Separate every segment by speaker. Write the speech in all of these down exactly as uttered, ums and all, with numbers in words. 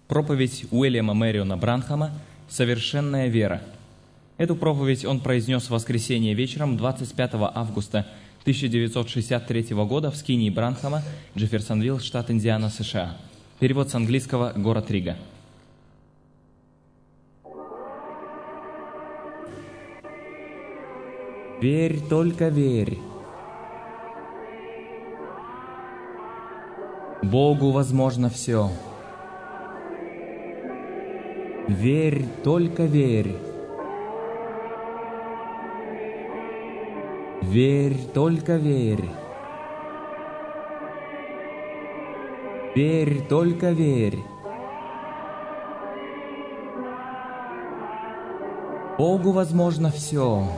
Speaker 1: Проповедь Уильяма Мэриона Бранхама «Совершенная вера». Эту проповедь он произнес в воскресенье вечером двадцать пятого августа тысяча девятьсот шестьдесят третьего года в скинии Бранхама, Джефферсонвилл, штат Индиана, США. Перевод с английского, город Рига. Верь, только верь. Богу возможно все. Верь, только верь. Верь, только верь. Верь, только верь. Богу возможно все.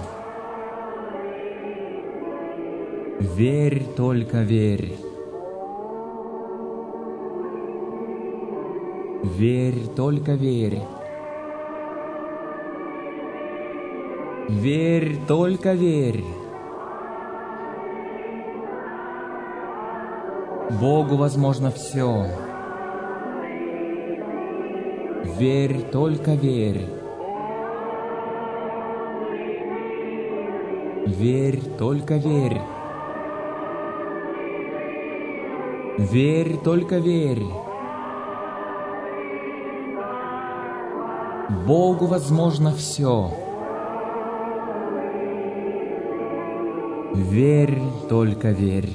Speaker 1: Верь, только верь. Верь, только верь. Верь, только верь. Богу возможно все. Верь, только верь. Верь, только верь. Верь, только верь. Богу возможно все. Верь, только верь.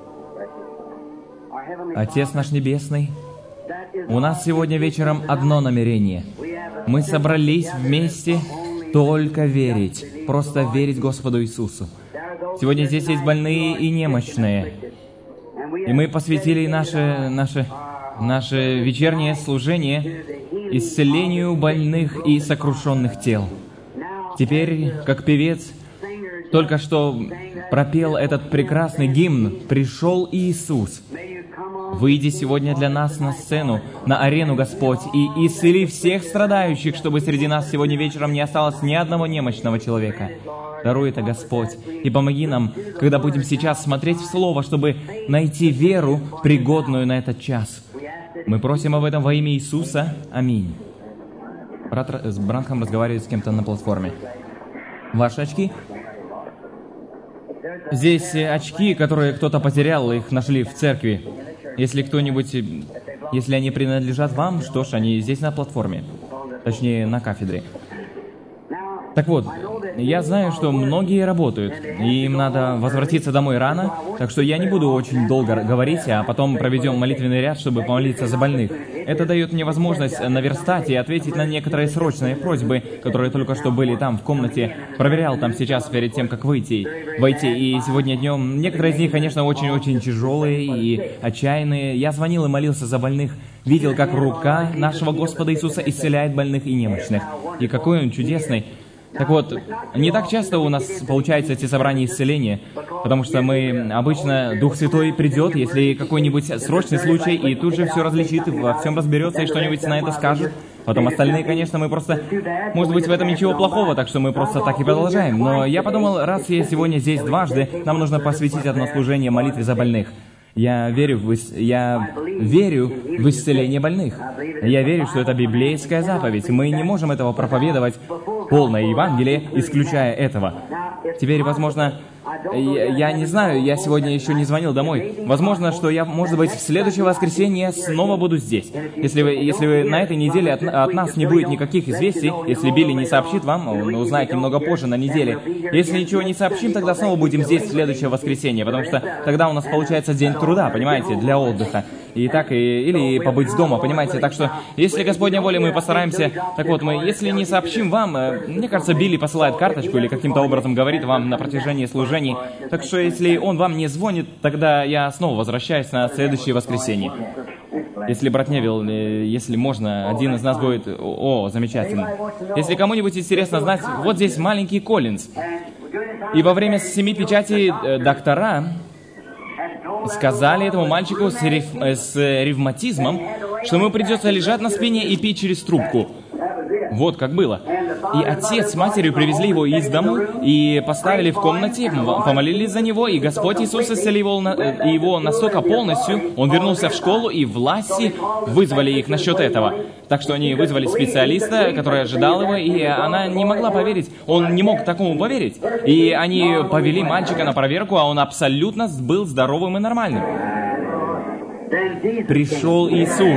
Speaker 1: Отец наш Небесный, у нас сегодня вечером одно намерение. Мы собрались вместе только верить, просто верить Господу Иисусу. Сегодня здесь есть больные и немощные. И мы посвятили наше, наше, наше вечернее служение исцелению больных и сокрушенных тел. Теперь, как певец только что пропел этот прекрасный гимн «Пришел Иисус». Выйди сегодня для нас на сцену, на арену, Господь, и исцели всех страдающих, чтобы среди нас сегодня вечером не осталось ни одного немощного человека. Даруй это, Господь, и помоги нам, когда будем сейчас смотреть в Слово, чтобы найти веру, пригодную на этот час. Мы просим об этом во имя Иисуса. Аминь. Брат Бранхам разговаривает с кем-то на платформе. Ваши очки? Здесь очки, которые кто-то потерял, их нашли в церкви. Если кто-нибудь, если они принадлежат вам, что ж, они здесь на платформе, точнее, на кафедре. Так вот, я знаю, что многие работают, и им надо возвратиться домой рано, так что я не буду очень долго говорить, а потом проведем молитвенный ряд, чтобы помолиться за больных. Это дает мне возможность наверстать и ответить на некоторые срочные просьбы, которые только что были там в комнате. Проверял там сейчас перед тем, как выйти, войти. И сегодня днем некоторые из них, конечно, очень-очень тяжелые и отчаянные. Я звонил и молился за больных, видел, как рука нашего Господа Иисуса исцеляет больных и немощных. И какой Он чудесный. Так вот, не так часто у нас получаются эти собрания исцеления, потому что мы обычно, Дух Святой придет, если какой-нибудь срочный случай, и тут же все различит, во всем разберется и что-нибудь на это скажет. Потом остальные, конечно, мы просто... Может быть, в этом ничего плохого, так что мы просто так и продолжаем. Но я подумал, раз я сегодня здесь дважды, нам нужно посвятить одно служение молитве за больных. Я верю, в, ис... я верю в исцеление больных. Я верю, что это библейская заповедь. Мы не можем этого проповедовать, полное Евангелие, исключая этого. Теперь, возможно, я, я не знаю, я сегодня еще не звонил домой. Возможно, что я, может быть, в следующее воскресенье снова буду здесь. Если вы, если вы на этой неделе от, от нас не будет никаких известий, если Билли не сообщит вам, он узнает немного позже на неделе. Если ничего не сообщим, тогда снова будем здесь в следующее воскресенье, потому что тогда у нас получается день труда, понимаете, для отдыха. И так, и, или побыть дома, понимаете. Так что, если Господня воля, мы постараемся... Так вот, мы, если не сообщим вам, мне кажется, Билли посылает карточку или каким-то образом говорит вам на протяжении служений. Так что, если он вам не звонит, тогда я снова возвращаюсь на следующее воскресенье. Если, брат Невилл, если можно, один из нас будет... О, замечательно. Если кому-нибудь интересно знать, вот здесь маленький Коллинз. И во время семи печатей доктора сказали этому мальчику с, рев... с ревматизмом, что ему придется лежать на спине и пить через трубку. Вот как было. И отец с матерью привезли его из дому и поставили в комнате, помолились за него, и Господь Иисус исцелил его настолько полностью, он вернулся в школу, и власти вызвали их насчет этого. Так что они вызвали специалиста, который ожидал его, и она не могла поверить, он не мог такому поверить. И они повели мальчика на проверку, а он абсолютно был здоровым и нормальным. Пришел Иисус.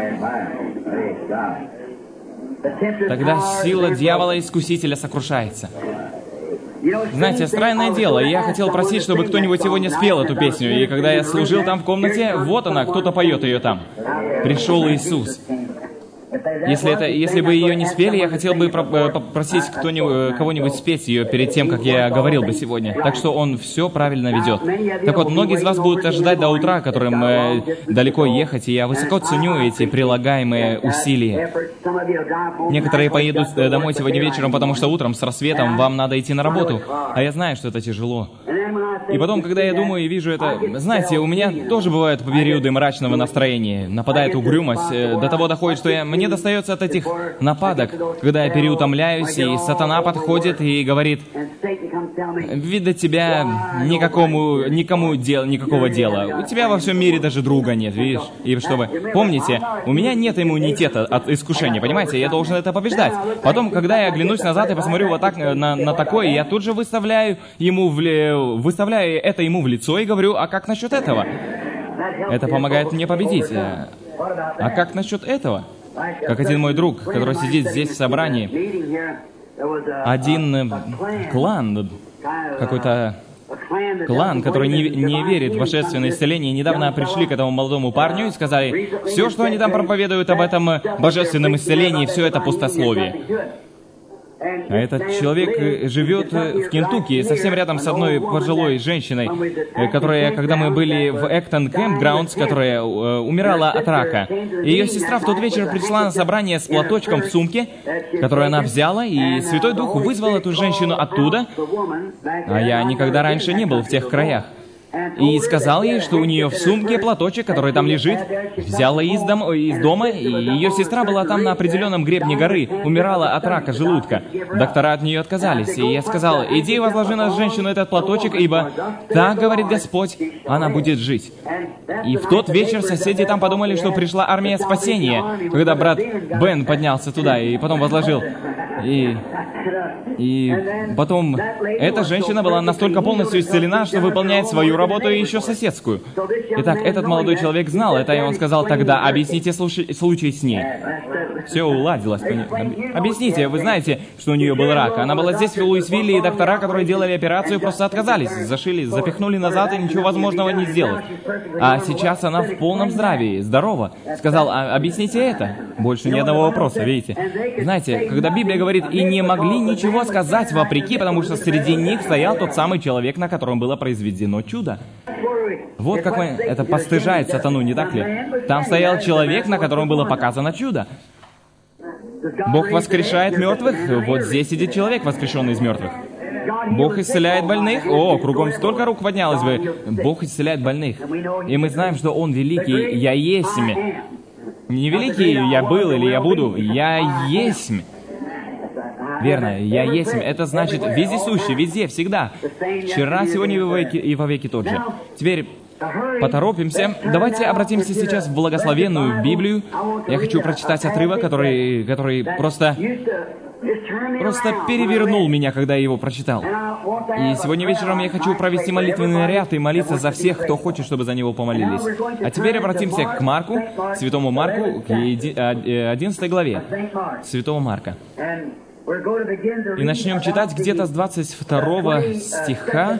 Speaker 1: Тогда сила дьявола-искусителя сокрушается. Знаете, странное дело, я хотел просить, чтобы кто-нибудь сегодня спел эту песню, и когда я служил там в комнате, вот она, кто-то поет ее там. Пришел Иисус. Если, это, если бы ее не спели, я хотел бы попросить кто-нибудь, кого-нибудь спеть ее перед тем, как я говорил бы сегодня. Так что он все правильно ведет. Так вот, многие из вас будут ожидать до утра, которым э, далеко ехать, и я высоко ценю эти прилагаемые усилия. Некоторые поедут домой сегодня вечером, потому что утром с рассветом вам надо идти на работу, а я знаю, что это тяжело. И потом, когда я думаю и вижу это, знаете, у меня тоже бывают периоды мрачного настроения, нападает угрюмость, до того доходит, что я, мне достается от этих нападок, когда я переутомляюсь, и сатана подходит и говорит: «Вид до тебя никакому, никому дел, никакого дела, у тебя во всем мире даже друга нет, видишь?» И чтобы, помните, у меня нет иммунитета от искушения, понимаете, я должен это побеждать. Потом, когда я оглянусь назад и посмотрю вот так на, на такое, я тут же выставляю ему в, выставляю это ему в лицо и говорю: «А как насчет этого?» Это помогает мне победить. А как насчет этого? Как один мой друг, который сидит здесь в собрании, один клан, какой-то клан, который не, не верит в божественное исцеление, недавно пришли к этому молодому парню и сказали: все, что они там проповедуют об этом божественном исцелении, все это пустословие. А этот человек живет в Кентукки, совсем рядом с одной пожилой женщиной, которая, когда мы были в Эктон Кэмпграундс, которая э, умирала от рака. Ее сестра в тот вечер пришла на собрание с платочком в сумке, который она взяла, и Святой Дух вызвал эту женщину оттуда, а я никогда раньше не был в тех краях. И сказал ей, что у нее в сумке платочек, который там лежит, взяла из, дом, из дома, и ее сестра была там на определенном гребне горы, умирала от рака желудка. Доктора от нее отказались, и я сказал: иди возложи на женщину этот платочек, ибо так говорит Господь, она будет жить. И в тот вечер соседи там подумали, что пришла армия спасения, когда брат Бен поднялся туда и потом возложил. И... И потом эта женщина была настолько полностью исцелена, что выполняет свою работу и еще соседскую. Итак, этот молодой человек знал это, и он сказал: тогда объясните случай, случай с ней. Все уладилось. Объясните, вы знаете, что у нее был рак. Она была здесь, в Луисвилле, и доктора, которые делали операцию, просто отказались, зашили, запихнули назад и ничего возможного не сделать. А сейчас она в полном здравии, здорова. Сказал: а, объясните это. Больше ни одного вопроса, видите. Знаете, когда Библия говорит: и не могли ничего сказать вопреки, потому что среди них стоял тот самый человек, на котором было произведено чудо. Вот как мы... Это постыжает сатану, не так ли? Там стоял человек, на котором было показано чудо. Бог воскрешает мертвых. Вот здесь сидит человек, воскрешенный из мертвых. Бог исцеляет больных. О, кругом столько рук поднялось бы. Бог исцеляет больных. И мы знаем, что Он великий. Я есмь. Не великий я был или я буду. Я есмь. Верно, я есмь. Это значит вездесущий, везде, всегда. Вчера, сегодня и во веки, и во веки тот же. Теперь поторопимся. Давайте обратимся сейчас в благословенную Библию. Я хочу прочитать отрывок, который, который просто, просто перевернул меня, когда я его прочитал. И сегодня вечером я хочу провести молитвенный ряд и молиться за всех, кто хочет, чтобы за него помолились. А теперь обратимся к Марку, святому Марку, к одиннадцатой главе святого Марка. И начнем читать где-то с двадцать второго стиха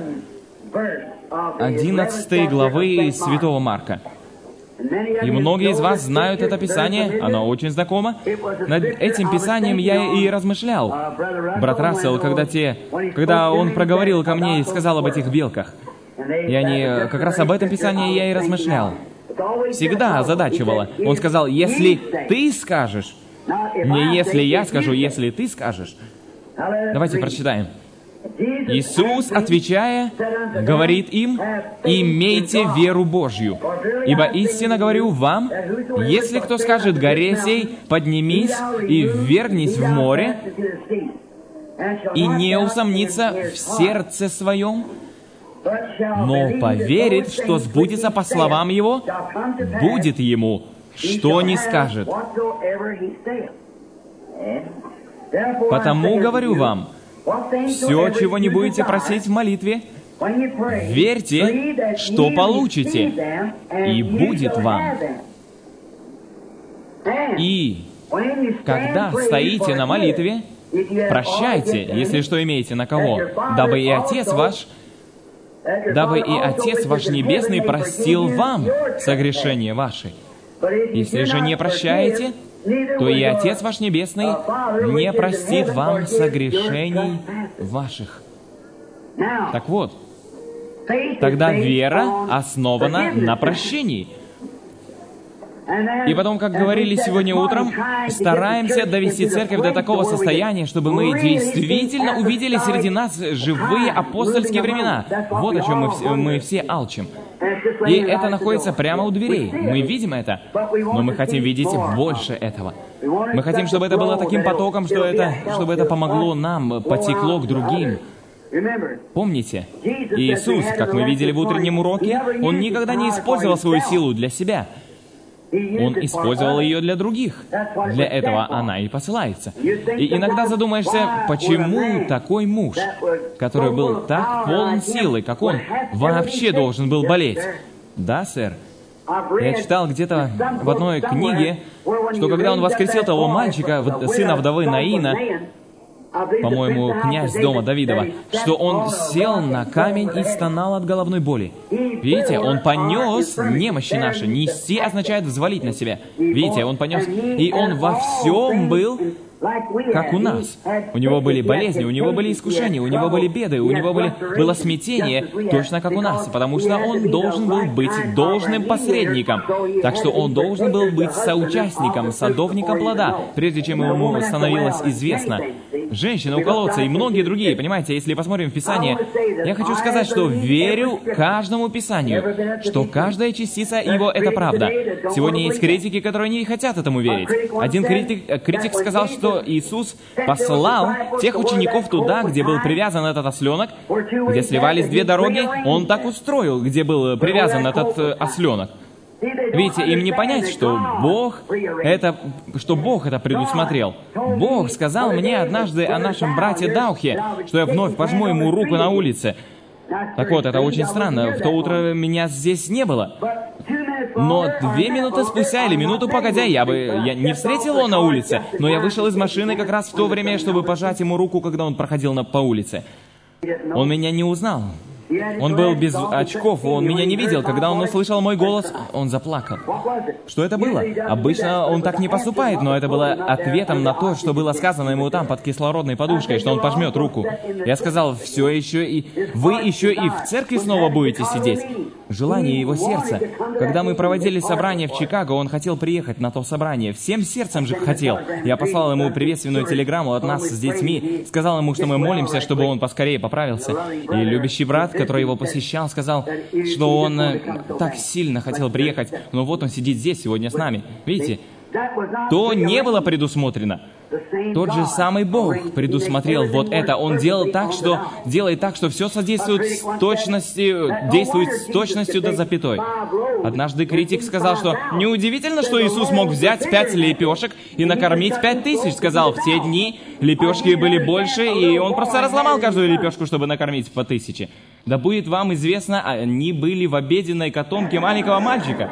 Speaker 1: одиннадцатой главы святого Марка. И многие из вас знают это Писание, оно очень знакомо. Над этим Писанием я и размышлял. Брат Рассел, когда, те, когда он проговорил ко мне и сказал об этих белках, и они, как раз об этом Писании я и размышлял. Всегда озадачивало. Он сказал: если ты скажешь, не если я скажу, если ты скажешь. Давайте прочитаем. Иисус, отвечая, говорит им: «Имейте веру Божью, ибо истинно говорю вам, если кто скажет горе сей, поднимись и ввергнись в море, и не усомнится в сердце своем, но поверит, что сбудется по словам его, будет ему, что не скажет. Потому говорю вам, все, чего не будете просить в молитве, верьте, что получите, и будет вам. И когда стоите на молитве, прощайте, если что имеете на кого, дабы и Отец ваш, дабы и Отец ваш Небесный простил вам согрешения ваши. Если же не прощаете, то и Отец ваш Небесный не простит вам согрешений ваших». Так вот, тогда вера основана на прощении. И потом, как говорили сегодня утром, стараемся довести церковь до такого состояния, чтобы мы действительно увидели среди нас живые апостольские времена. Вот о чем мы все, мы все алчим. И это находится прямо у дверей. Мы видим это, но мы хотим видеть больше этого. Мы хотим, чтобы это было таким потоком, что это, чтобы это помогло нам, потекло к другим. Помните, Иисус, как мы видели в утреннем уроке, Он никогда не использовал свою силу для себя. Он использовал ее для других. Для этого она и посылается. И иногда задумаешься, почему такой муж, который был так полон силы, как он, вообще должен был болеть? Да, сэр. Я читал где-то в одной книге, что когда он воскресил того мальчика, сына вдовы Наина, по-моему, князь дома Давидова, что он сел на камень и стонал от головной боли. Видите, он понес немощи наши. Нести означает взвалить на себя. Видите, он понес. И он во всем был как у нас. У него были болезни, у него были искушения, у него были беды, у него были, было смятение, точно как у нас, потому что он должен был быть должным посредником. Так что он должен был быть соучастником, садовником плода, прежде чем ему становилось известно. Женщина у колодца и многие другие, понимаете, если посмотрим в Писание, я хочу сказать, что верю каждому Писанию, что каждая частица его — это правда. Сегодня есть критики, которые не хотят этому верить. Один критик, критик сказал, что Иисус послал тех учеников туда, где был привязан этот осленок, где сливались две дороги, Он так устроил, где был привязан этот э, осленок. Видите, им не понять, что Бог это, что Бог это предусмотрел. Бог сказал мне однажды о нашем брате Даухе, что я вновь пожму ему руку на улице. Так вот, это очень странно. В то утро меня здесь не было. Но две минуты спустя или минуту погодя, я бы я не встретил его на улице, но я вышел из машины как раз в то время, чтобы пожать ему руку, когда он проходил на, по улице. Он меня не узнал. Он был без очков, он меня не видел. Когда он услышал мой голос, он заплакал. Что это было? Обычно он так не поступает, но это было ответом на то, что было сказано ему там под кислородной подушкой, что он пожмет руку. Я сказал, все еще и... Вы еще и в церкви снова будете сидеть? Желание его сердца. Когда мы проводили собрание в Чикаго, он хотел приехать на то собрание. Всем сердцем же хотел. Я послал ему приветственную телеграмму от нас с детьми. Сказал ему, что мы молимся, чтобы он поскорее поправился. И любящий брат, который его посещал, сказал, что он э, так сильно хотел приехать, но вот он сидит здесь сегодня с нами. Видите? То не было предусмотрено. Тот же самый Бог предусмотрел вот это. Он делал так, что делает так, что все содействует с точностью, действует с точностью до запятой. Однажды критик сказал, что неудивительно, что Иисус мог взять пять лепешек и накормить пять тысяч. Сказал, в те дни лепешки были больше, и он просто разломал каждую лепешку, чтобы накормить по тысяче. Да будет вам известно, они были в обеденной котомке маленького мальчика.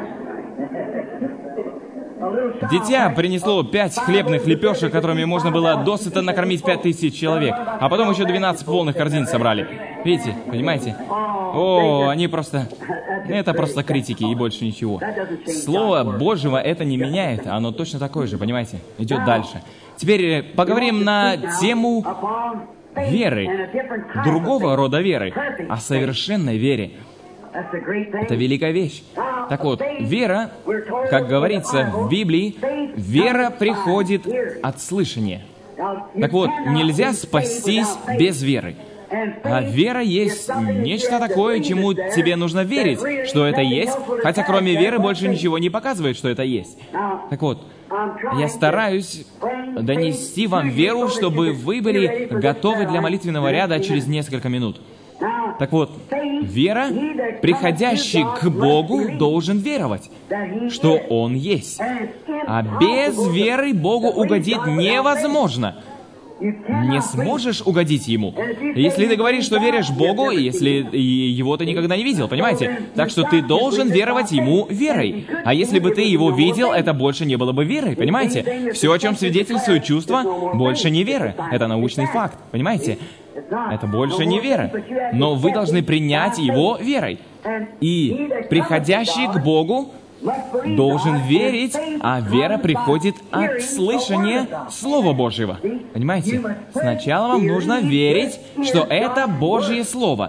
Speaker 1: Дитя принесло пять хлебных лепешек, которыми можно было досыта накормить пять тысяч человек. А потом еще двенадцать полных корзин собрали. Видите, понимаете? О, они просто... Это просто критики и больше ничего. Слово Божьего это не меняет, оно точно такое же, понимаете? Идет дальше. Теперь поговорим на тему веры. Другого рода веры. О совершенной вере. Это великая вещь. Так вот, вера, как говорится в Библии, вера приходит от слышания. Так вот, нельзя спастись без веры. А вера есть нечто такое, чему тебе нужно верить, что это есть, хотя кроме веры больше ничего не показывает, что это есть. Так вот, я стараюсь донести вам веру, чтобы вы были готовы для молитвенного ряда через несколько минут. Так вот, вера, приходящий к Богу, должен веровать, что Он есть. А без веры Богу угодить невозможно. Не сможешь угодить Ему. Если ты говоришь, что веришь Богу, если Его ты никогда не видел, понимаете? Так что ты должен веровать Ему верой. А если бы ты Его видел, это больше не было бы верой, понимаете? Все, о чем свидетельствуют чувства, больше не вера. Это научный факт, понимаете? Это больше не вера. Но вы должны принять Его верой. И приходящий к Богу должен верить, а вера приходит от слышания Слова Божьего. Понимаете? Сначала вам нужно верить, что это Божье Слово.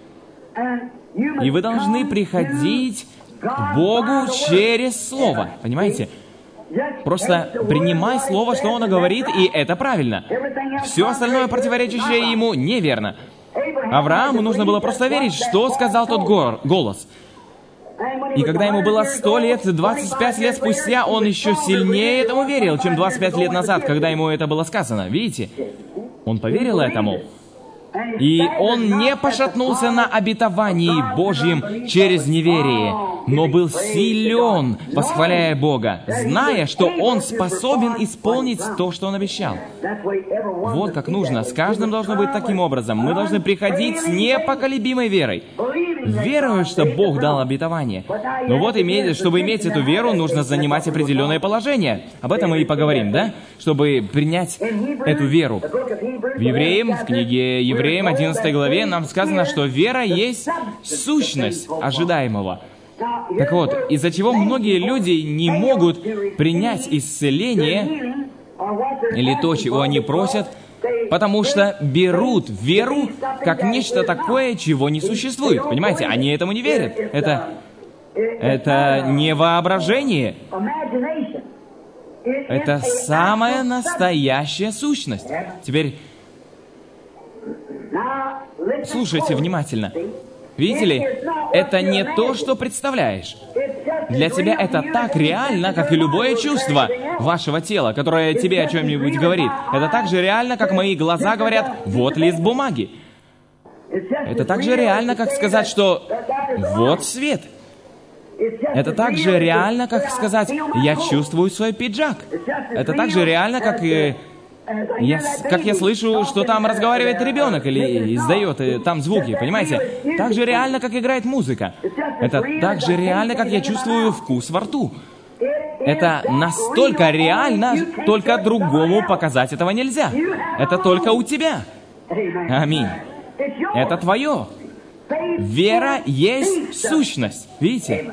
Speaker 1: И вы должны приходить к Богу через Слово. Понимаете? Просто принимай Слово, что Он говорит, и это правильно. Все остальное, противоречащее Ему, неверно. Аврааму нужно было просто верить, что сказал тот гор, голос. И когда ему было сто лет, двадцать пять лет спустя, он еще сильнее этому верил, чем двадцать пять лет назад, когда ему это было сказано. Видите? Он поверил этому. И он не пошатнулся на обетовании Божьем через неверие, но был силен, восхваляя Бога, зная, что он способен исполнить то, что он обещал. Вот как нужно. С каждым должно быть таким образом. Мы должны приходить с непоколебимой верой. Верую, что Бог дал обетование. Но вот, иметь, чтобы иметь эту веру, нужно занимать определенное положение. Об этом мы и поговорим, да? Чтобы принять эту веру. В Евреям, в книге Евреям, одиннадцатой главе, нам сказано, что вера есть сущность ожидаемого. Так вот, из-за чего многие люди не могут принять исцеление или то, чего они просят, потому что берут веру как нечто такое, чего не существует. Понимаете, они этому не верят. Это, это не воображение. Это самая настоящая сущность. Теперь, слушайте внимательно. Видите ли, это не то, что представляешь. Для тебя это так реально, как и любое чувство вашего тела, которое тебе о чем-нибудь говорит. Это так же реально, как мои глаза говорят «вот лист бумаги». Это так же реально, как сказать, что «вот свет». Это так же реально, как сказать «я чувствую свой пиджак». Это так же реально, как и... Я, как я слышу, что там разговаривает ребенок или издает и там звуки, понимаете? Так же реально, как играет музыка. Это так же реально, как я чувствую вкус во рту. Это настолько реально, только другому показать этого нельзя. Это только у тебя. Аминь. Это твое. Вера есть сущность. Видите?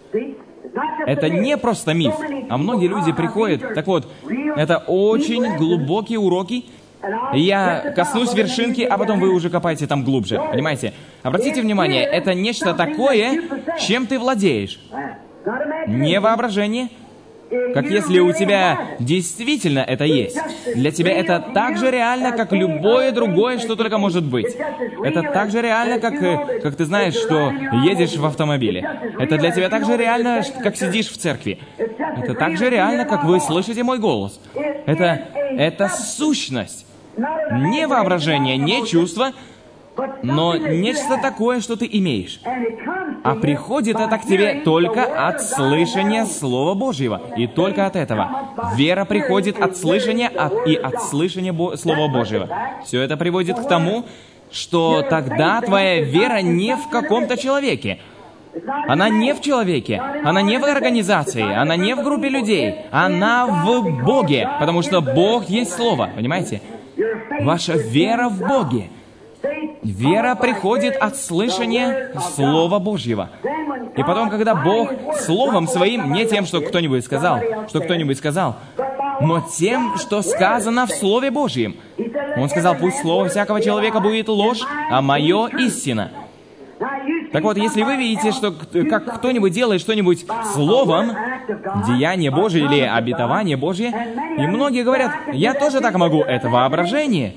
Speaker 1: Это не просто миф, а многие люди приходят. Так вот, это очень глубокие уроки. Я коснусь вершинки, а потом вы уже копаете там глубже. Понимаете? Обратите внимание, это нечто такое, чем ты владеешь. Не воображение. Как если у тебя действительно это есть. Для тебя это так же реально, как любое другое, что только может быть. Это так же реально, как, как ты знаешь, что едешь в автомобиле. Это для тебя так же реально, как сидишь в церкви. Это так же реально, как вы слышите мой голос. Это, это сущность. Не воображение, не чувство, но нечто такое, что ты имеешь. А приходит это к тебе только от слышания Слова Божьего. И только от этого. Вера приходит от слышания от, и от слышания Бо- Слова Божьего. Все это приводит к тому, что тогда твоя вера не в каком-то человеке. Она не в человеке, она не в организации, она не в группе людей. Она в Боге, потому что Бог есть Слово, понимаете? Ваша вера в Боге. Вера приходит от слышания Слова Божьего. И потом, когда Бог Словом Своим, не тем, что кто-нибудь сказал, что кто-нибудь сказал, но тем, что сказано в Слове Божьем. Он сказал, пусть слово всякого человека будет ложь, а мое истина. Так вот, если вы видите, что как кто-нибудь делает что-нибудь словом, деяние Божие или обетование Божье. И многие говорят, я тоже так могу, это воображение.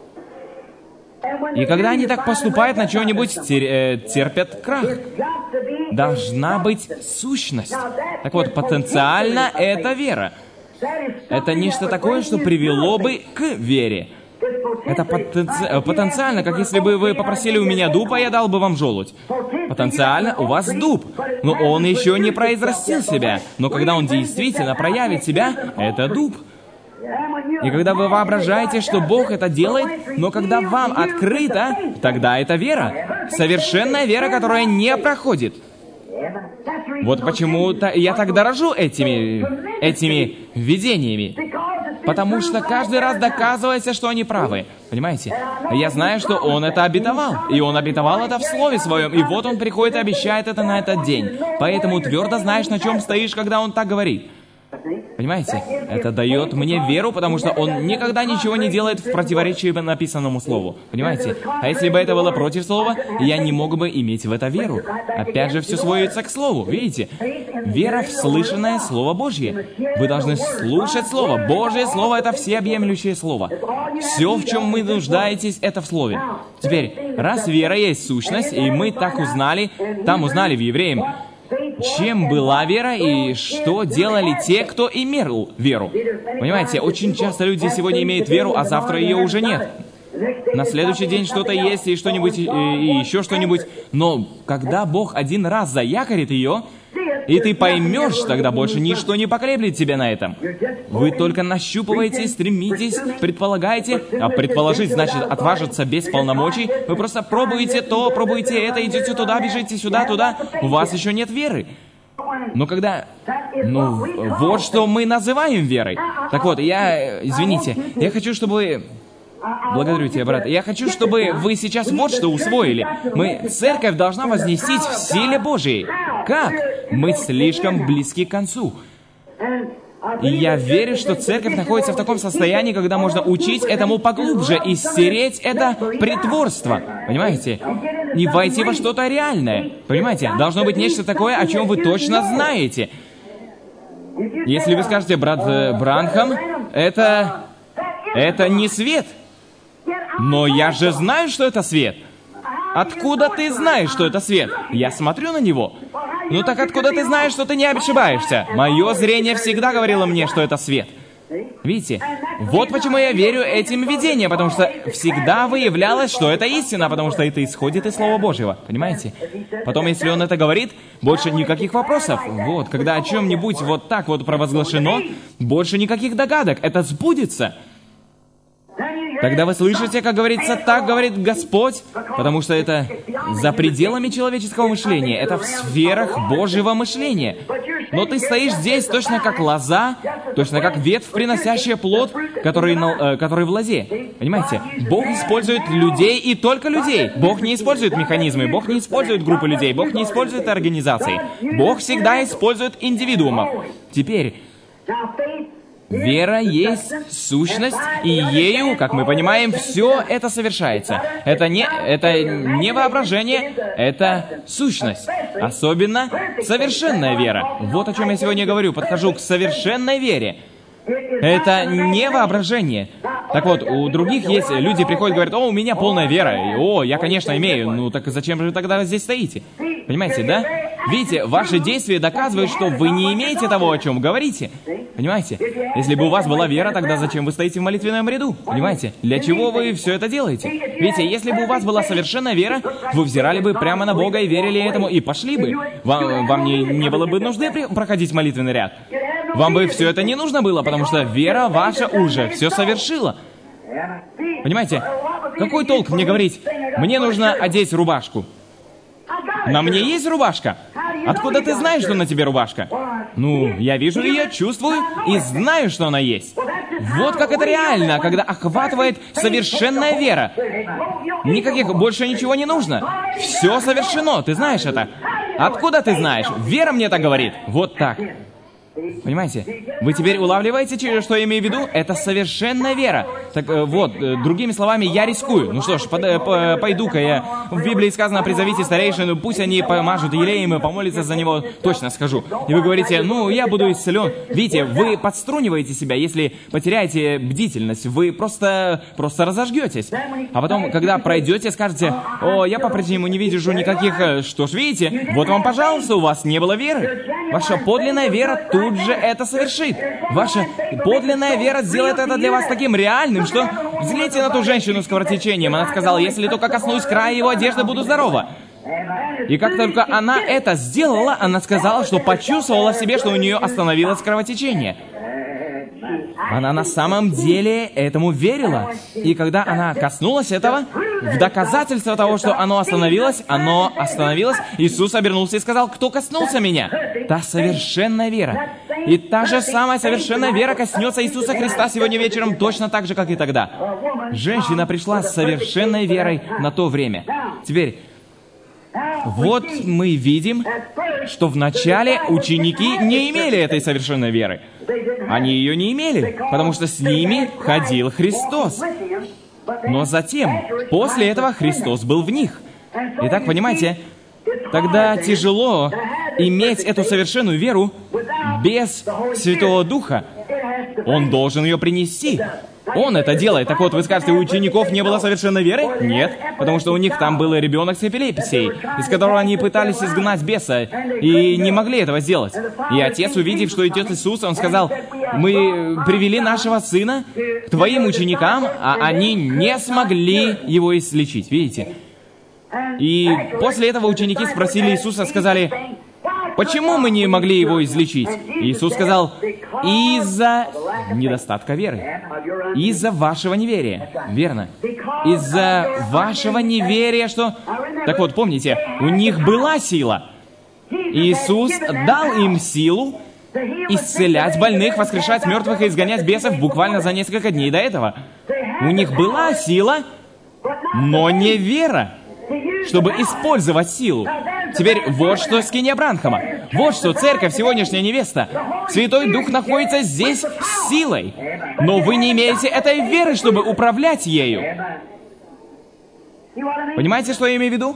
Speaker 1: И когда они так поступают, на чем-нибудь терпят крах. Должна быть сущность. Так вот, потенциально это вера. Это нечто такое, что привело бы к вере. Это потенци... потенциально, как если бы вы попросили у меня дуб, а я дал бы вам желудь. Потенциально у вас дуб, но он еще не произрастил себя. Но когда он действительно проявит себя, это дуб. И когда вы воображаете, что Бог это делает, но когда вам открыто, тогда это вера. Совершенная вера, которая не проходит. Вот почему-то я так дорожу этими, этими видениями. Потому что каждый раз доказывается, что они правы. Понимаете? Я знаю, что Он это обетовал. И Он обетовал это в Слове Своем. И вот Он приходит и обещает это на этот день. Поэтому твердо знаешь, на чем стоишь, когда Он так говорит. Понимаете? Это дает мне веру, потому что Он никогда ничего не делает в противоречии написанному Слову. Понимаете? А если бы это было против Слова, я не мог бы иметь в это веру. Опять же, все сводится к Слову. Видите? Вера в слышанное Слово Божье. Вы должны слушать Слово. Божье Слово — это всеобъемлющее Слово. Все, в чем мы нуждаетесь, это в Слове. Теперь, раз вера есть сущность, и мы так узнали, там узнали в Евреям, чем была вера и что делали те, кто имел веру. Понимаете, очень часто люди сегодня имеют веру, а завтра ее уже нет. На следующий день что-то есть и что-нибудь, и, и еще что-нибудь. Но когда Бог один раз заякорит ее, и ты поймешь, тогда больше ничто не поколеблет тебя на этом. Вы только нащупываете, стремитесь, предполагаете, а предположить значит отважиться без полномочий. Вы просто пробуете то, пробуете это, идете туда, бежите сюда, туда. У вас еще нет веры. Но когда... Ну, вот что мы называем верой. Так вот, я... Извините, я хочу, чтобы... Благодарю тебя, брат. Я хочу, чтобы вы сейчас вот что усвоили. Мы, церковь должна вознестись в силе Божией. Как? Мы слишком близки к концу. И я верю, что церковь находится в таком состоянии, когда можно учить этому поглубже и стереть это притворство. Понимаете? И войти во что-то реальное. Понимаете? Должно быть нечто такое, о чем вы точно знаете. Если вы скажете, брат э, Бранхам, это... Это не свет. Но я же знаю, что это свет. Откуда ты знаешь, что это свет? Я смотрю на него. Ну так откуда ты знаешь, что ты не ошибаешься? Мое зрение всегда говорило мне, что это свет. Видите? Вот почему я верю этим видениям, потому что всегда выявлялось, что это истина, потому что это исходит из Слова Божьего. Понимаете? Потом, если он это говорит, больше никаких вопросов. Вот, когда о чем-нибудь вот так вот провозглашено, больше никаких догадок. Это сбудется. Тогда вы слышите, как говорится, так говорит Господь, потому что это за пределами человеческого мышления, это в сферах Божьего мышления. Но ты стоишь здесь точно как лоза, точно как ветвь, приносящая плод, который, на, э, который в лозе. Понимаете? Бог использует людей и только людей. Бог не использует механизмы, Бог не использует группы людей, Бог не использует организации. Бог всегда использует индивидуумов. Теперь... Вера есть сущность, и ею, как мы понимаем, все это совершается. Это не, это не воображение, это сущность. Особенно совершенная вера. Вот о чем я сегодня говорю. Подхожу к совершенной вере. Это не воображение. Так вот, у других есть люди приходят и говорят, о, у меня полная вера. И, о, я, конечно, имею. Ну так зачем же вы тогда здесь стоите? Понимаете, да? Видите, ваши действия доказывают, что вы не имеете того, о чем говорите. Понимаете? Если бы у вас была вера, тогда зачем вы стоите в молитвенном ряду? Понимаете? Для чего вы все это делаете? Видите, если бы у вас была совершенная вера, вы взирали бы прямо на Бога и верили этому, и пошли бы. Вам, вам не, не было бы нужды проходить молитвенный ряд. Вам бы все это не нужно было, потому что вера ваша уже все совершила. Понимаете? Какой толк мне говорить, мне нужно одеть рубашку? На мне есть рубашка. Откуда ты знаешь, что на тебе рубашка? Ну, я вижу ее, чувствую и знаю, что она есть. Вот как это реально, когда охватывает совершенная вера. Никаких больше ничего не нужно. Все совершено, ты знаешь это. Откуда ты знаешь? Вера мне так говорит. Вот так. Понимаете? Вы теперь улавливаете, что я имею в виду? Это совершенная вера. Так э, вот, э, другими словами, я рискую. Ну что ж, под, э, по, пойду-ка я. В Библии сказано, призовите старейшину, пусть они помажут елеем и помолятся за него. Точно скажу. И вы говорите, ну, я буду исцелен. Видите, вы подструниваете себя, если потеряете бдительность. Вы просто, просто разожгетесь. А потом, когда пройдете, скажете, о, я по-прежнему не вижу никаких... Что ж, видите, вот вам, пожалуйста, у вас не было веры. Ваша подлинная вера тут же это совершит. Ваша подлинная вера сделает это для вас таким реальным, что... Взгляните на ту женщину с кровотечением. Она сказала, если только коснусь края его одежды, буду здорова. И как только она это сделала, она сказала, что почувствовала в себе, что у нее остановилось кровотечение. Она на самом деле этому верила. И когда она коснулась этого, в доказательство того, что оно остановилось, оно остановилось, Иисус обернулся и сказал, кто коснулся меня? Та совершенная вера. И та же самая совершенная вера коснется Иисуса Христа сегодня вечером точно так же, как и тогда. Женщина пришла с совершенной верой на то время. Теперь, вот мы видим, что вначале ученики не имели этой совершенной веры. Они ее не имели, потому что с ними ходил Христос. Но затем, после этого, Христос был в них. Итак, понимаете, тогда тяжело иметь эту совершенную веру без Святого Духа. Он должен ее принести. Он это делает. Так вот, вы скажете, у учеников не было совершенной веры? Нет, потому что у них там был ребенок с эпилепсией, из которого они пытались изгнать беса, и не могли этого сделать. И отец, увидев, что идет Иисус, он сказал, мы привели нашего сына к твоим ученикам, а они не смогли его излечить. Видите? И после этого ученики спросили Иисуса, сказали, почему мы не могли его излечить? Иисус сказал, из-за недостатка веры. Из-за вашего неверия. Верно. Из-за вашего неверия, что... Так вот, помните, у них была сила. Иисус дал им силу исцелять больных, воскрешать мертвых и изгонять бесов буквально за несколько дней до этого. У них была сила, но не вера, чтобы использовать силу. Теперь вот что скиния Бранхама. Вот что церковь, сегодняшняя невеста. Святой Дух находится здесь с силой. Но вы не имеете этой веры, чтобы управлять ею. Понимаете, что я имею в виду?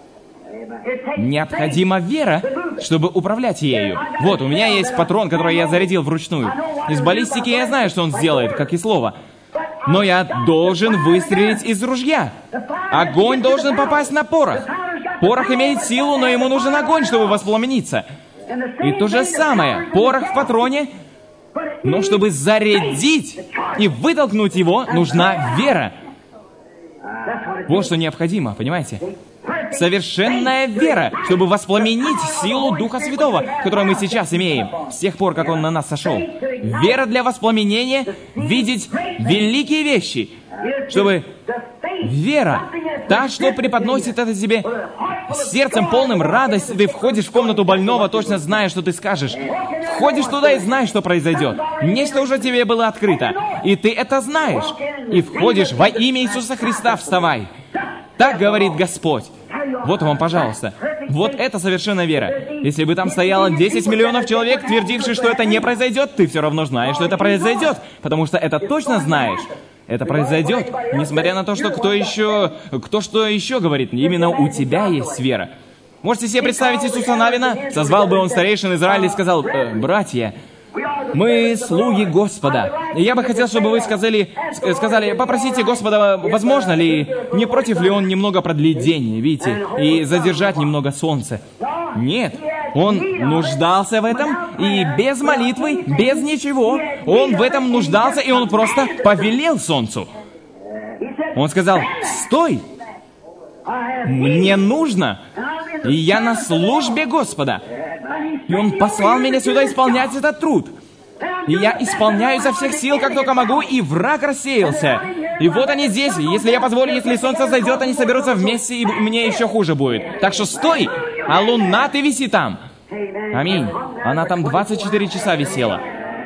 Speaker 1: Необходима вера, чтобы управлять ею. Вот, у меня есть патрон, который я зарядил вручную. Из баллистики я знаю, что он сделает, как и слово. Но я должен выстрелить из ружья. Огонь должен попасть на порох. Порох имеет силу, но ему нужен огонь, чтобы воспламениться. И то же самое. Порох в патроне, но чтобы зарядить и вытолкнуть его, нужна вера. Вот что необходимо, понимаете? Совершенная вера, чтобы воспламенить силу Духа Святого, которую мы сейчас имеем, с тех пор, как Он на нас сошел. Вера для воспламенения, видеть великие вещи, чтобы вера, та, что преподносит это тебе с сердцем полным радости, ты входишь в комнату больного, точно зная, что ты скажешь. Входишь туда и знаешь, что произойдет. Нечто уже тебе было открыто, и ты это знаешь. И входишь во имя Иисуса Христа, вставай. Так говорит Господь. Вот вам, пожалуйста. Вот это совершенная вера. Если бы там стояло десять миллионов человек, твердивших, что это не произойдет, ты все равно знаешь, что это произойдет, потому что это точно знаешь. Это произойдет, несмотря на то, что кто еще, кто что еще говорит, именно у тебя есть вера. Можете себе представить Иисуса Навина? Созвал бы он старейшин Израиля и сказал, э, братья, мы слуги Господа. И я бы хотел, чтобы вы сказали, сказали, попросите Господа, возможно ли, не против ли Он немного продлить день, видите, и задержать немного солнце. Нет, Он нуждался в этом, и без молитвы, без ничего, Он в этом нуждался, и Он просто повелел солнцу. Он сказал, стой, мне нужно, и я на службе Господа. И Он послал меня сюда исполнять этот труд. И я исполняю изо всех сил, как только могу, и враг рассеялся. И вот они здесь. Если я позволю, если солнце зайдет, они соберутся вместе, и мне еще хуже будет. Так что стой, а луна ты виси там. Аминь. Она там двадцать четыре часа висела.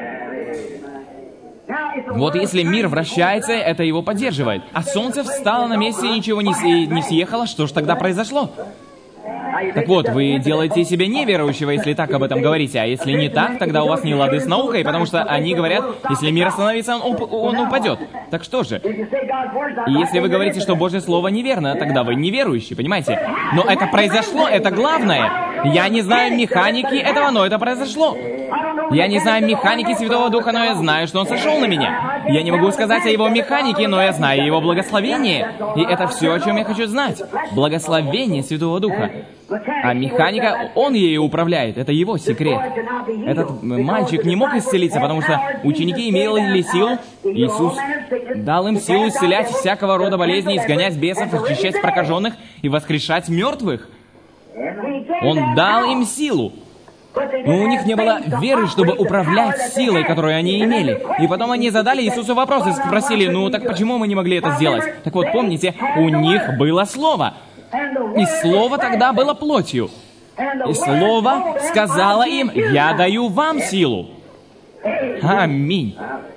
Speaker 1: Вот если мир вращается, это его поддерживает. А солнце встало на месте и ничего не, не съехало, что ж тогда произошло? Так вот, вы делаете себя неверующего, если так об этом говорите, а если не так, тогда у вас не лады с наукой, потому что они говорят, если мир остановится, он, уп- он упадет. Так что же? И если вы говорите, что Божье Слово неверно, тогда вы неверующий, понимаете? Но это произошло, это главное. Я не знаю механики этого, но это произошло. Я не знаю механики Святого Духа, но я знаю, что Он сошел на меня. Я не могу сказать о Его механике, но я знаю Его благословение. И это все, о чем я хочу знать. Благословение Святого Духа. А механика, Он ею управляет. Это Его секрет. Этот мальчик не мог исцелиться, потому что ученики имели силу. Иисус дал им силу исцелять всякого рода болезни, изгонять бесов, очищать прокаженных и воскрешать мертвых. Он дал им силу. Но у них не было веры, чтобы управлять силой, которую они имели. И потом они задали Иисусу вопрос и спросили, ну так почему мы не могли это сделать? Так вот, помните, у них было Слово. И Слово тогда было плотью. И Слово сказало им, я даю вам силу. Аминь.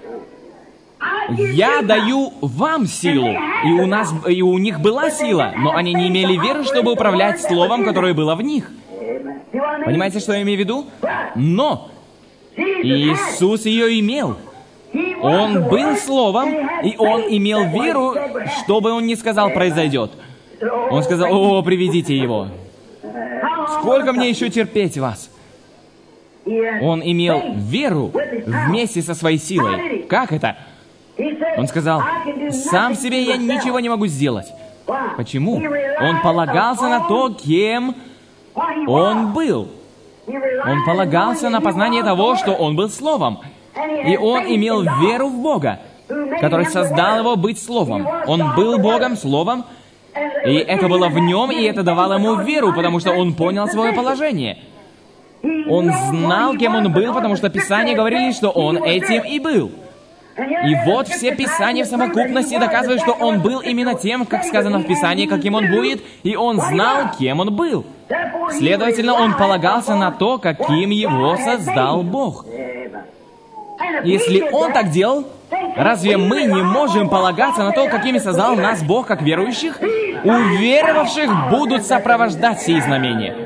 Speaker 1: Я даю вам силу. И у нас, и у них была сила, но они не имели веры, чтобы управлять Словом, которое было в них. Понимаете, что я имею в виду? Но Иисус ее имел. Он был Словом, и Он имел веру, что бы Он ни сказал, произойдет. Он сказал, о, приведите его. Сколько мне еще терпеть вас? Он имел веру вместе со своей силой. Как это? Он сказал, сам себе я ничего не могу сделать. Почему? Он полагался на то, кем Он был. Он полагался на познание того, что Он был Словом. И Он имел веру в Бога, который создал Его быть Словом. Он был Богом, Словом, и это было в Нем, и это давало Ему веру, потому что Он понял свое положение. Он знал, кем Он был, потому что Писания говорили, что Он этим и был. И вот все Писания в совокупности доказывают, что Он был именно тем, как сказано в Писании, каким Он будет, и Он знал, кем Он был. Следовательно, Он полагался на то, каким Его создал Бог. Если Он так делал, разве мы не можем полагаться на то, какими создал нас Бог, как верующих? Уверовавших будут сопровождать сии знамения.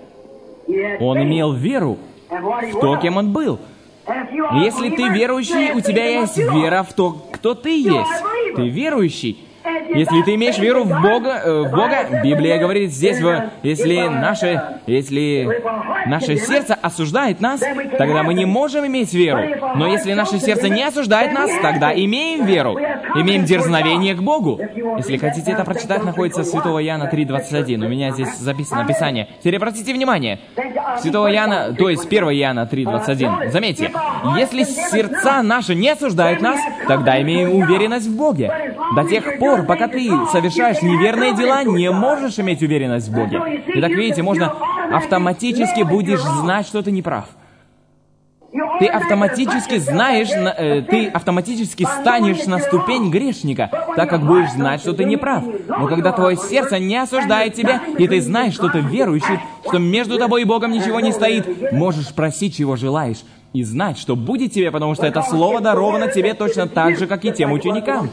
Speaker 1: Он имел веру в то, кем Он был. Если ты верующий, у тебя есть вера в то, кто ты есть. Ты верующий. Если ты имеешь веру в Бога, э, в Бога, Библия говорит здесь, в, если, наше, если наше сердце осуждает нас, тогда мы не можем иметь веру. Но если наше сердце не осуждает нас, тогда имеем веру. Имеем дерзновение к Богу. Если хотите это прочитать, находится Святого Иоанна три двадцать один. У меня здесь записано Писание. Теперь обратите внимание. Святого Иоанна, то есть первого Иоанна три двадцать один. Заметьте, если сердца наши не осуждают нас, тогда имеем уверенность в Боге. До тех пор, пока ты совершаешь неверные дела, не можешь иметь уверенность в Боге. Итак, видите, можно автоматически будешь знать, что ты не прав. Ты автоматически знаешь, э, ты автоматически станешь на ступень грешника, так как будешь знать, что ты не прав. Но когда твое сердце не осуждает тебя, и ты знаешь, что ты верующий, что между тобой и Богом ничего не стоит, можешь просить, чего желаешь, и знать, что будет тебе, потому что это слово даровано тебе точно так же, как и тем ученикам.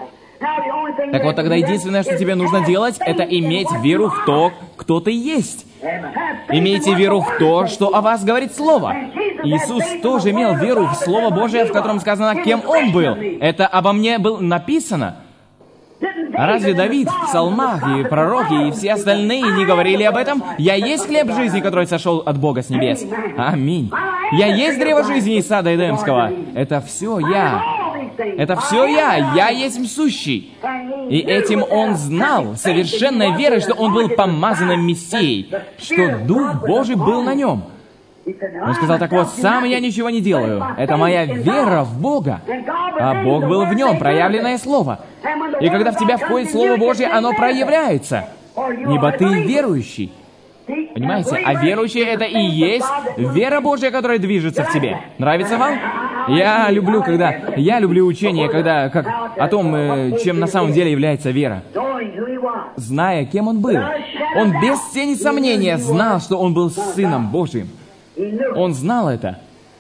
Speaker 1: Так вот, тогда единственное, что тебе нужно делать, это иметь веру в то, кто ты есть. Имейте веру в то, что о вас говорит Слово. Иисус тоже имел веру в Слово Божие, в котором сказано, кем Он был. Это обо мне было написано. А разве Давид в псалмах и пророки и все остальные не говорили об этом? «Я есть хлеб жизни, который сошел от Бога с небес». Аминь. «Я есть древо жизни из сада Эдемского». Это все я. Это все я. Я есть сущий. И этим он знал, совершенной верой, что он был помазанным Мессией, что Дух Божий был на нем. Он сказал, так вот, сам я ничего не делаю. Это моя вера в Бога. А Бог был в нем, проявленное Слово. И когда в тебя входит Слово Божье, оно проявляется. Ибо ты верующий. Понимаете? А верующий — это и есть вера Божья, которая движется в тебе. Нравится вам? Я люблю, когда... Я люблю учение, когда... Как о том, чем на самом деле является вера. Зная, кем он был. Он без тени сомнения знал, что он был Сыном Божьим. Он знал это.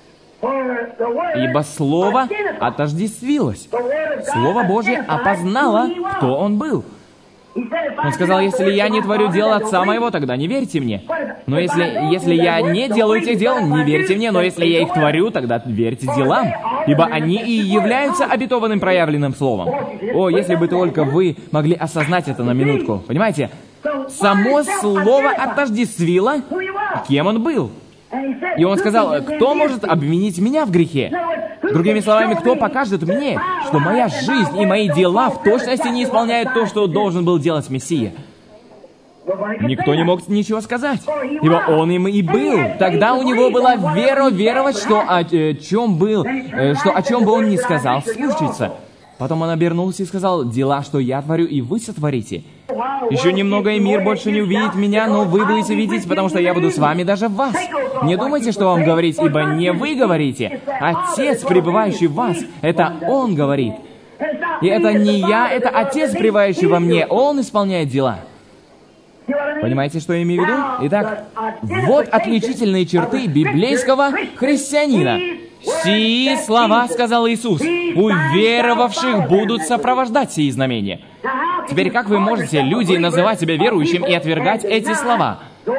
Speaker 1: Ибо Слово отождествилось. Слово Божье опознало, кто он был. Он сказал, если я не творю дел Отца моего, тогда не верьте мне. Но если, если я не делаю этих дел, не верьте мне. Но если я их творю, тогда верьте делам. Ибо они и являются обетованным проявленным словом. О, если бы только вы могли осознать это на минутку. Понимаете? Само слово отождествило, кем он был. И он сказал, кто может обвинить меня в грехе? Другими словами, кто покажет мне, что моя жизнь и мои дела в точности не исполняют то, что должен был делать Мессия? Никто не мог ничего сказать, ибо он им и был. Тогда у него была вера веровать, что о э, чем был, э, что о чем бы он ни сказал, случится. Потом он обернулся и сказал, дела, что я творю, и вы сотворите. Еще немного, и мир больше не увидит меня, но вы будете видеть, потому что я буду с вами даже в вас. Не думайте, что вам говорить, ибо не вы говорите. Отец, пребывающий в вас, это Он говорит. И это не я, это Отец, пребывающий во мне. Он исполняет дела. Понимаете, что я имею в виду? Итак, вот отличительные черты библейского христианина. «Сии слова, — сказал Иисус, — уверовавших будут сопровождать сии знамения». Теперь как вы можете, люди, называть себя верующим и отвергать эти слова?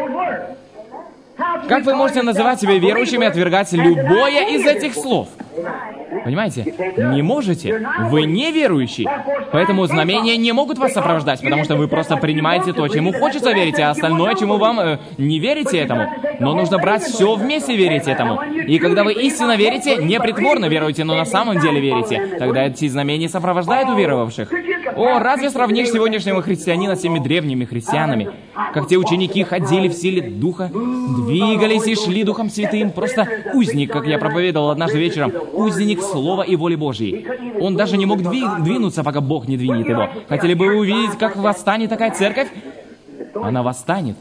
Speaker 1: Как вы можете называть себя верующим и отвергать любое из этих слов? Понимаете? Не можете. Вы не верующий. Поэтому знамения не могут вас сопровождать, потому что вы просто принимаете то, чему хочется верить, а остальное, чему вам э, не верите этому. Но нужно брать все вместе, верить этому. И когда вы истинно верите, не притворно веруете, но на самом деле верите, тогда эти знамения сопровождают уверовавших. О, разве сравнишь сегодняшнего христианина с теми древними христианами? Как те ученики ходили в силе Духа, двигались и шли Духом Святым. Просто узник, как я проповедовал однажды вечером, узник Слова и воли Божьей. Он даже не мог дви- двинуться, пока Бог не двинет его. Хотели бы вы увидеть, как восстанет такая церковь? Она восстанет.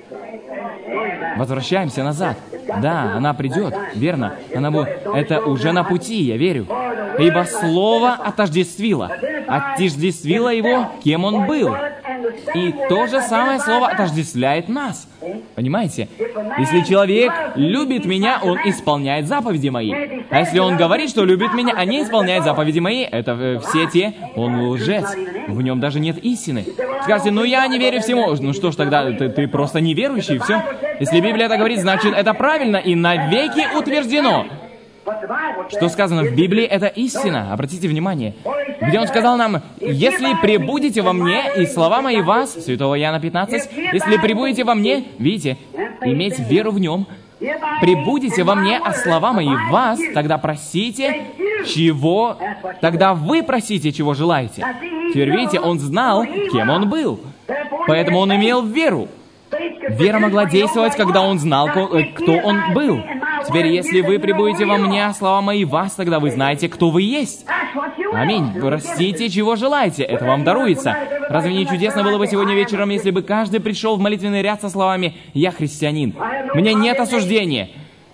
Speaker 1: Возвращаемся назад. Да, она придет, верно. Она будет... Это уже на пути, я верю. Ибо Слово отождествило. Отождествило его, кем он был. И то же самое Слово отождествляет нас. Понимаете? Если человек любит меня, он исполняет заповеди мои. А если он говорит, что любит меня, а не исполняет заповеди мои, это э, все те, он лжец. В нем даже нет истины. Скажете, ну я не верю всему. Ну что ж, тогда ты, ты просто неверующий, все. Если Библия это говорит, значит это правильно и навеки утверждено. Что сказано в Библии, это истина. Обратите внимание. Где он сказал нам, если пребудете во мне, и слова мои в вас, Святого Иоанна пятнадцать, если пребудете во мне, видите, иметь веру в нем, пребудете во мне, а слова мои в вас, тогда просите, чего, тогда вы просите, чего желаете. Теперь видите, он знал, кем он был. Поэтому он имел веру. Вера могла действовать, когда он знал, кто он был. Теперь, если вы пребудете во мне, а слова мои в вас, тогда вы знаете, кто вы есть. Аминь. Простите, чего желаете, это вам даруется. Разве не чудесно было бы сегодня вечером, если бы каждый пришел в молитвенный ряд со словами «Я христианин». Мне нет осуждения.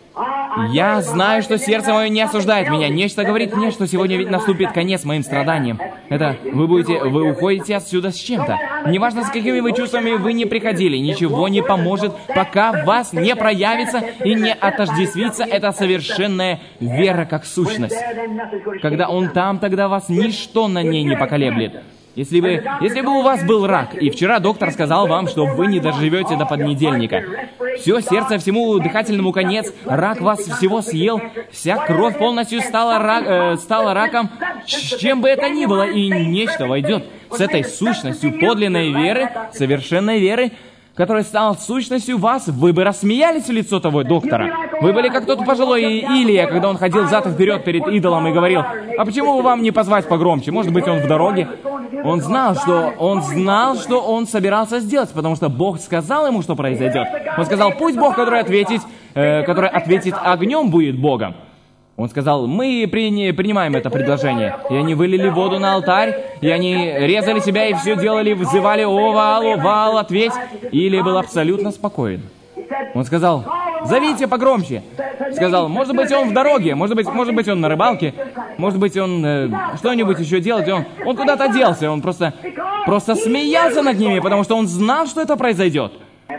Speaker 1: Я знаю, что сердце мое не осуждает меня. Нечто говорит мне, что сегодня ведь наступит конец моим страданиям. Это вы будете, вы уходите отсюда с чем-то. Неважно, с какими вы чувствами вы не приходили, ничего не поможет, пока в вас не проявится и не отождествится эта совершенная вера как сущность. Когда Он там, тогда вас ничто на ней не поколеблет. Если бы, если бы у вас был рак, и вчера доктор сказал вам, что вы не доживете до понедельника, все, сердце всему дыхательному конец, рак вас всего съел, вся кровь полностью стала, рак, э, стала раком, с чем бы это ни было, и нечто войдет с этой сущностью подлинной веры, совершенной веры, которая стала сущностью вас, вы бы рассмеялись в лицо того доктора. Вы были как тот пожилой Илия, когда он ходил взад и вперед перед идолом и говорил, а почему бы вам не позвать погромче? Может быть, он в дороге? Он знал, что он знал, что он собирался сделать, потому что Бог сказал ему, что произойдет. Он сказал, пусть Бог, который ответит, э, который ответит огнем, будет Богом. Он сказал, мы при, принимаем это предложение. И они вылили воду на алтарь, и они резали себя и все делали, взывали, о, Ваал, о, Ваал, ответь. Или был абсолютно спокоен. Он сказал, зовите погромче. Сказал, может быть, он в дороге, может быть, может быть он на рыбалке, может быть, он э, что-нибудь еще делает. И он, он куда-то делся, он просто, просто смеялся над ними, потому что он знал, что это произойдет.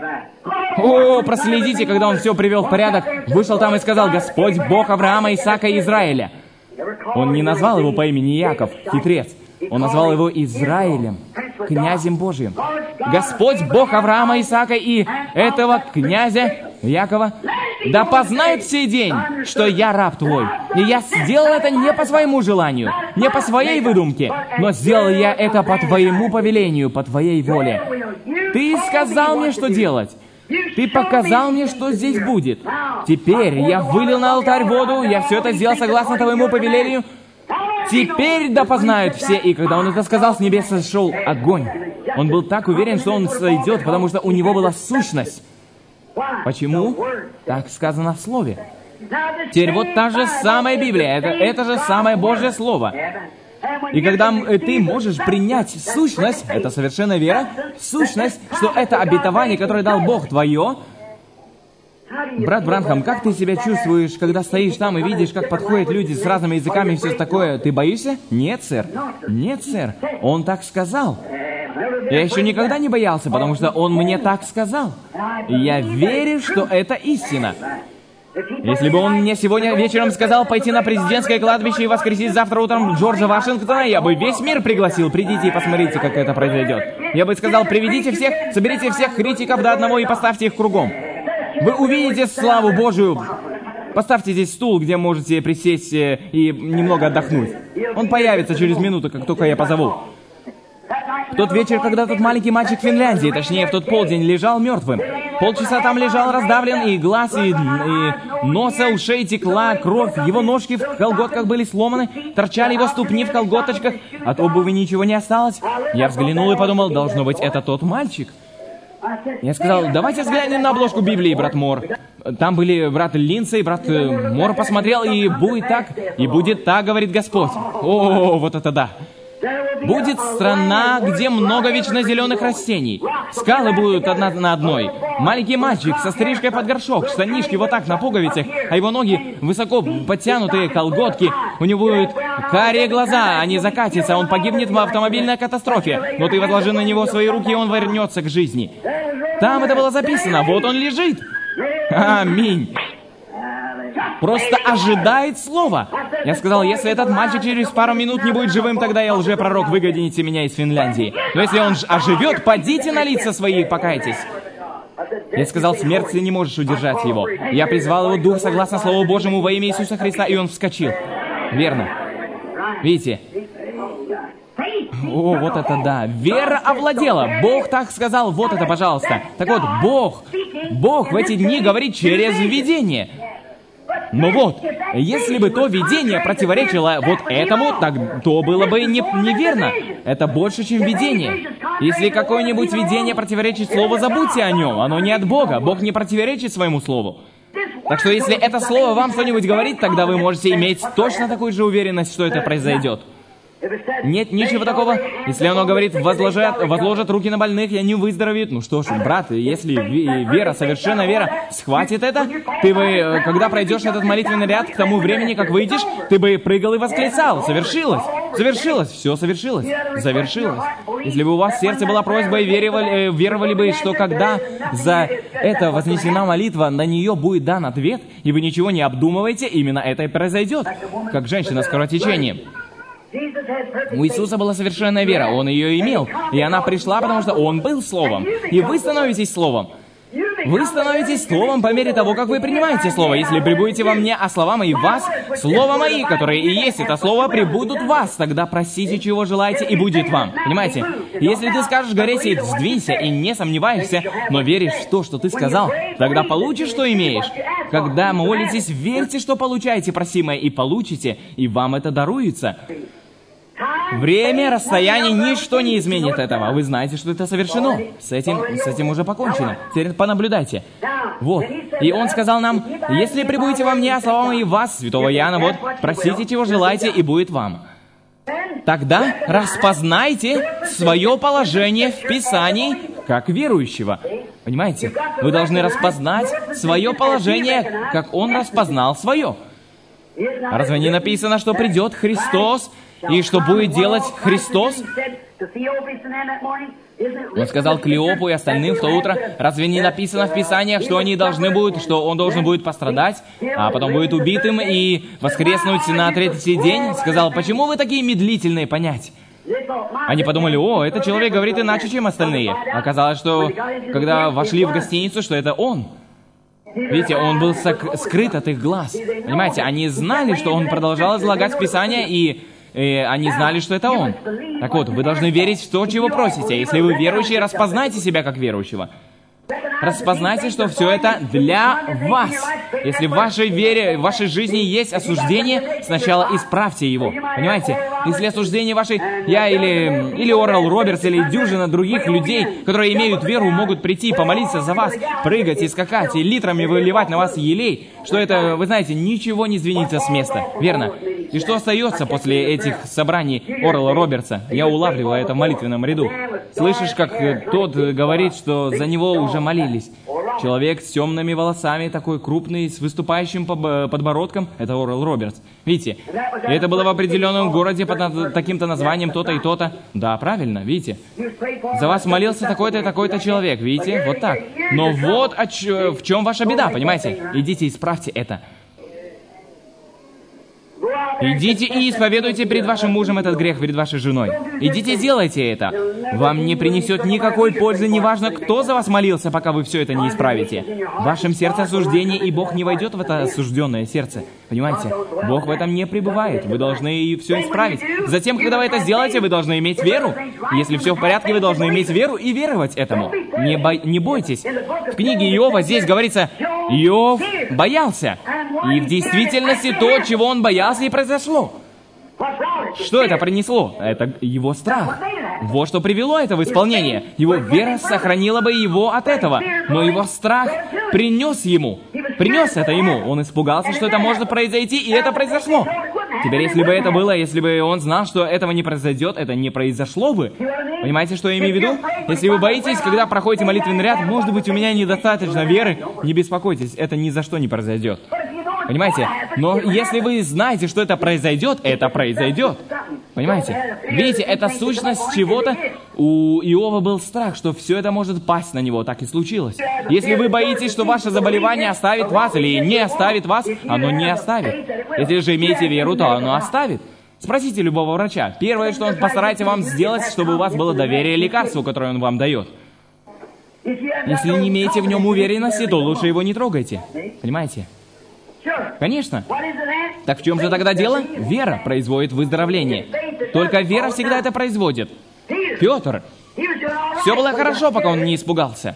Speaker 1: О, проследите, когда он все привел в порядок, вышел там и сказал, Господь, Бог Авраама, Исаака и Израиля. Он не назвал его по имени Иаков, хитрец. Он назвал его Израилем. князем Божьим. Господь, Бог Авраама, Исаака и этого князя Якова, да познает в сей день, что я раб твой. И я сделал это не по своему желанию, не по своей выдумке, но сделал я это по твоему повелению, по твоей воле. Ты сказал мне, что делать. Ты показал мне, что здесь будет. Теперь я вылил на алтарь воду, я все это сделал согласно твоему повелению. Теперь да познают все. И когда он это сказал, с небес сошел огонь. Он был так уверен, что он сойдет, потому что у него была сущность. Почему? Так сказано в Слове. Теперь вот та же самая Библия, это, это же самое Божье Слово. И когда ты можешь принять сущность, это совершенная вера, сущность, что это обетование, которое дал Бог твое. Брат Бранхам, как ты себя чувствуешь, когда стоишь там и видишь, как подходят люди с разными языками и все такое? Ты боишься? Нет, сэр. Нет, сэр. Он так сказал. Я еще никогда не боялся, потому что он мне так сказал. И я верю, что это истина. Если бы он мне сегодня вечером сказал пойти на президентское кладбище и воскресить завтра утром Джорджа Вашингтона, я бы весь мир пригласил. Придите и посмотрите, как это произойдет. Я бы сказал, приведите всех, соберите всех критиков до одного и поставьте их кругом. Вы увидите славу Божию. Поставьте здесь стул, где можете присесть и немного отдохнуть. Он появится через минуту, как только я позову. В тот вечер, когда тот маленький мальчик в Финляндии, точнее, в тот полдень, лежал мертвым. Полчаса там лежал раздавлен, и глаз, и, и носа, ушей текла кровь. Его ножки в колготках были сломаны, торчали его ступни в колготочках. От обуви ничего не осталось. Я взглянул и подумал, должно быть, это тот мальчик. Я сказал, давайте взглянем на обложку Библии, брат Мор. Там были брат Линдсей, брат Мор посмотрел, и будет так, и будет так, говорит Господь. О, вот это да. Будет страна, где много вечно зеленых растений. Скалы будут одна на одной. Маленький мальчик со стрижкой под горшок, штанишки вот так на пуговицах, а его ноги высоко подтянутые, колготки. У него будут карие глаза, они закатятся, он погибнет в автомобильной катастрофе. Но ты возложи на него свои руки, и он вернется к жизни. Там это было записано, вот он лежит. Аминь. Просто ожидает слова. Я сказал, если этот мальчик через пару минут не будет живым, тогда я лжепророк, выгоните меня из Финляндии. Но если он оживет, подите на лица свои и покайтесь. Я сказал, смерть, ты не можешь удержать его. Я призвал его дух согласно Слову Божьему во имя Иисуса Христа, и он вскочил. Верно. Видите? О, вот это да. Вера овладела. Бог так сказал, вот это, пожалуйста. Так вот, Бог, Бог в эти дни говорит через видение. Но вот, если бы то видение противоречило вот этому, так то было бы не, неверно. Это больше, чем видение. Если какое-нибудь видение противоречит Слову, забудьте о нем. Оно не от Бога. Бог не противоречит своему Слову. Так что, если это Слово вам что-нибудь говорит, тогда вы можете иметь точно такую же уверенность, что это произойдет. Нет ничего такого. Если оно говорит, возложат, возложат руки на больных, и они выздоровеют. Ну что ж, брат, если вера, совершенная вера, схватит это, ты бы, когда пройдешь этот молитвенный ряд, к тому времени, как выйдешь, ты бы прыгал и восклицал. Совершилось, совершилось, все совершилось, завершилось. Если бы у вас в сердце была просьба, и веровали, веровали бы, что когда за это вознесена молитва, на нее будет дан ответ, и вы ничего не обдумываете, именно это и произойдет. Как женщина с кровотечением. У Иисуса была совершенная вера, Он ее имел, и она пришла, потому что Он был Словом. И вы становитесь Словом. Вы становитесь Словом по мере того, как вы принимаете Слово. Если прибудете во мне, а слова мои в вас, слова мои, которые и есть это Слово, прибудут в вас. Тогда просите, чего желаете, и будет вам. Понимаете? Если ты скажешь горе сей, сдвинься, и не сомневаешься, но веришь в то, что ты сказал, тогда получишь, что имеешь. Когда молитесь, верьте, что получаете просимое, и получите, и вам это даруется. Время, расстояние, ничто не изменит этого. Вы знаете, что это совершено. С этим, с этим уже покончено. Теперь понаблюдайте. Вот. И он сказал нам, если прибудете во мне, а слова мои в вас, святого Иоанна, вот, просите, чего желаете, и будет вам. Тогда распознайте свое положение в Писании как верующего. Понимаете? Вы должны распознать свое положение, как он распознал свое. Разве не написано, что придет Христос, и что будет делать Христос? Он сказал Клеопу и остальным в то утро, разве не написано в Писаниях, что они должны будут, что он должен будет пострадать, а потом будет убитым и воскреснуть на третий день? Сказал, почему вы такие медлительные понять? Они подумали: о, этот человек говорит иначе, чем остальные. Оказалось, что когда вошли в гостиницу, что это он. Видите, он был сок- скрыт от их глаз. Понимаете, они знали, что он продолжал излагать Писание, и, и они знали, что это он. Так вот, вы должны верить в то, чего просите. Если вы верующие, распознайте себя как верующего. Распознайте, что все это для вас. Если в вашей вере, в вашей жизни есть осуждение, сначала исправьте его. Понимаете? Если осуждение вашей... Я или, или Орал Робертс, или дюжина других людей, которые имеют веру, могут прийти, помолиться за вас, прыгать и скакать, и литрами выливать на вас елей, что это, вы знаете, ничего не сдвинется с места. Верно? И что остается после этих собраний Орала Робертса? Я улавливаю это в молитвенном ряду. Слышишь, как тот говорит, что за него уже молились. Человек с темными волосами, такой крупный, с выступающим подбородком. Это Орал Робертс. Видите? И это было в определенном городе под таким-то названием, то-то и то-то. Да, правильно, видите? За вас молился такой-то и такой-то человек, видите? Вот так. Но вот в чем ваша беда, понимаете? Идите, исправьте это. Идите и исповедуйте перед вашим мужем этот грех, перед вашей женой. Идите, сделайте это. Вам не принесет никакой пользы, неважно, кто за вас молился, пока вы все это не исправите. В вашем сердце осуждение, и Бог не войдет в это осужденное сердце. Понимаете? Бог в этом не пребывает. Вы должны все исправить. Затем, когда вы это сделаете, вы должны иметь веру. Если все в порядке, вы должны иметь веру и веровать этому. Не, бо... не бойтесь. В книге Иова здесь говорится: Иов боялся. И в действительности то, чего он боялся, и произошло. Что это принесло? Это его страх. Вот что привело это в исполнение. Его вера сохранила бы его от этого. Но его страх принес ему. Принес это ему. Он испугался, что это может произойти, и это произошло. Теперь, если бы это было, если бы он знал, что этого не произойдет, это не произошло бы. Понимаете, что я имею в виду? Если вы боитесь, когда проходите молитвенный ряд, может быть, у меня недостаточно веры, не беспокойтесь, это ни за что не произойдет. Понимаете? Но если вы знаете, что это произойдет, это произойдет. Понимаете? Видите, это сущность чего-то. У Иова был страх, что все это может пасть на него. Так и случилось. Если вы боитесь, что ваше заболевание оставит вас или не оставит вас, оно не оставит. Если же имеете веру, то оно оставит. Спросите любого врача. Первое, что он постарается вам сделать, чтобы у вас было доверие лекарству, которое он вам дает. Если не имеете в нем уверенности, то лучше его не трогайте. Понимаете? Конечно. Так в чем же тогда дело? Вера производит выздоровление. Только вера всегда это производит. Петр. Все было хорошо, пока он не испугался.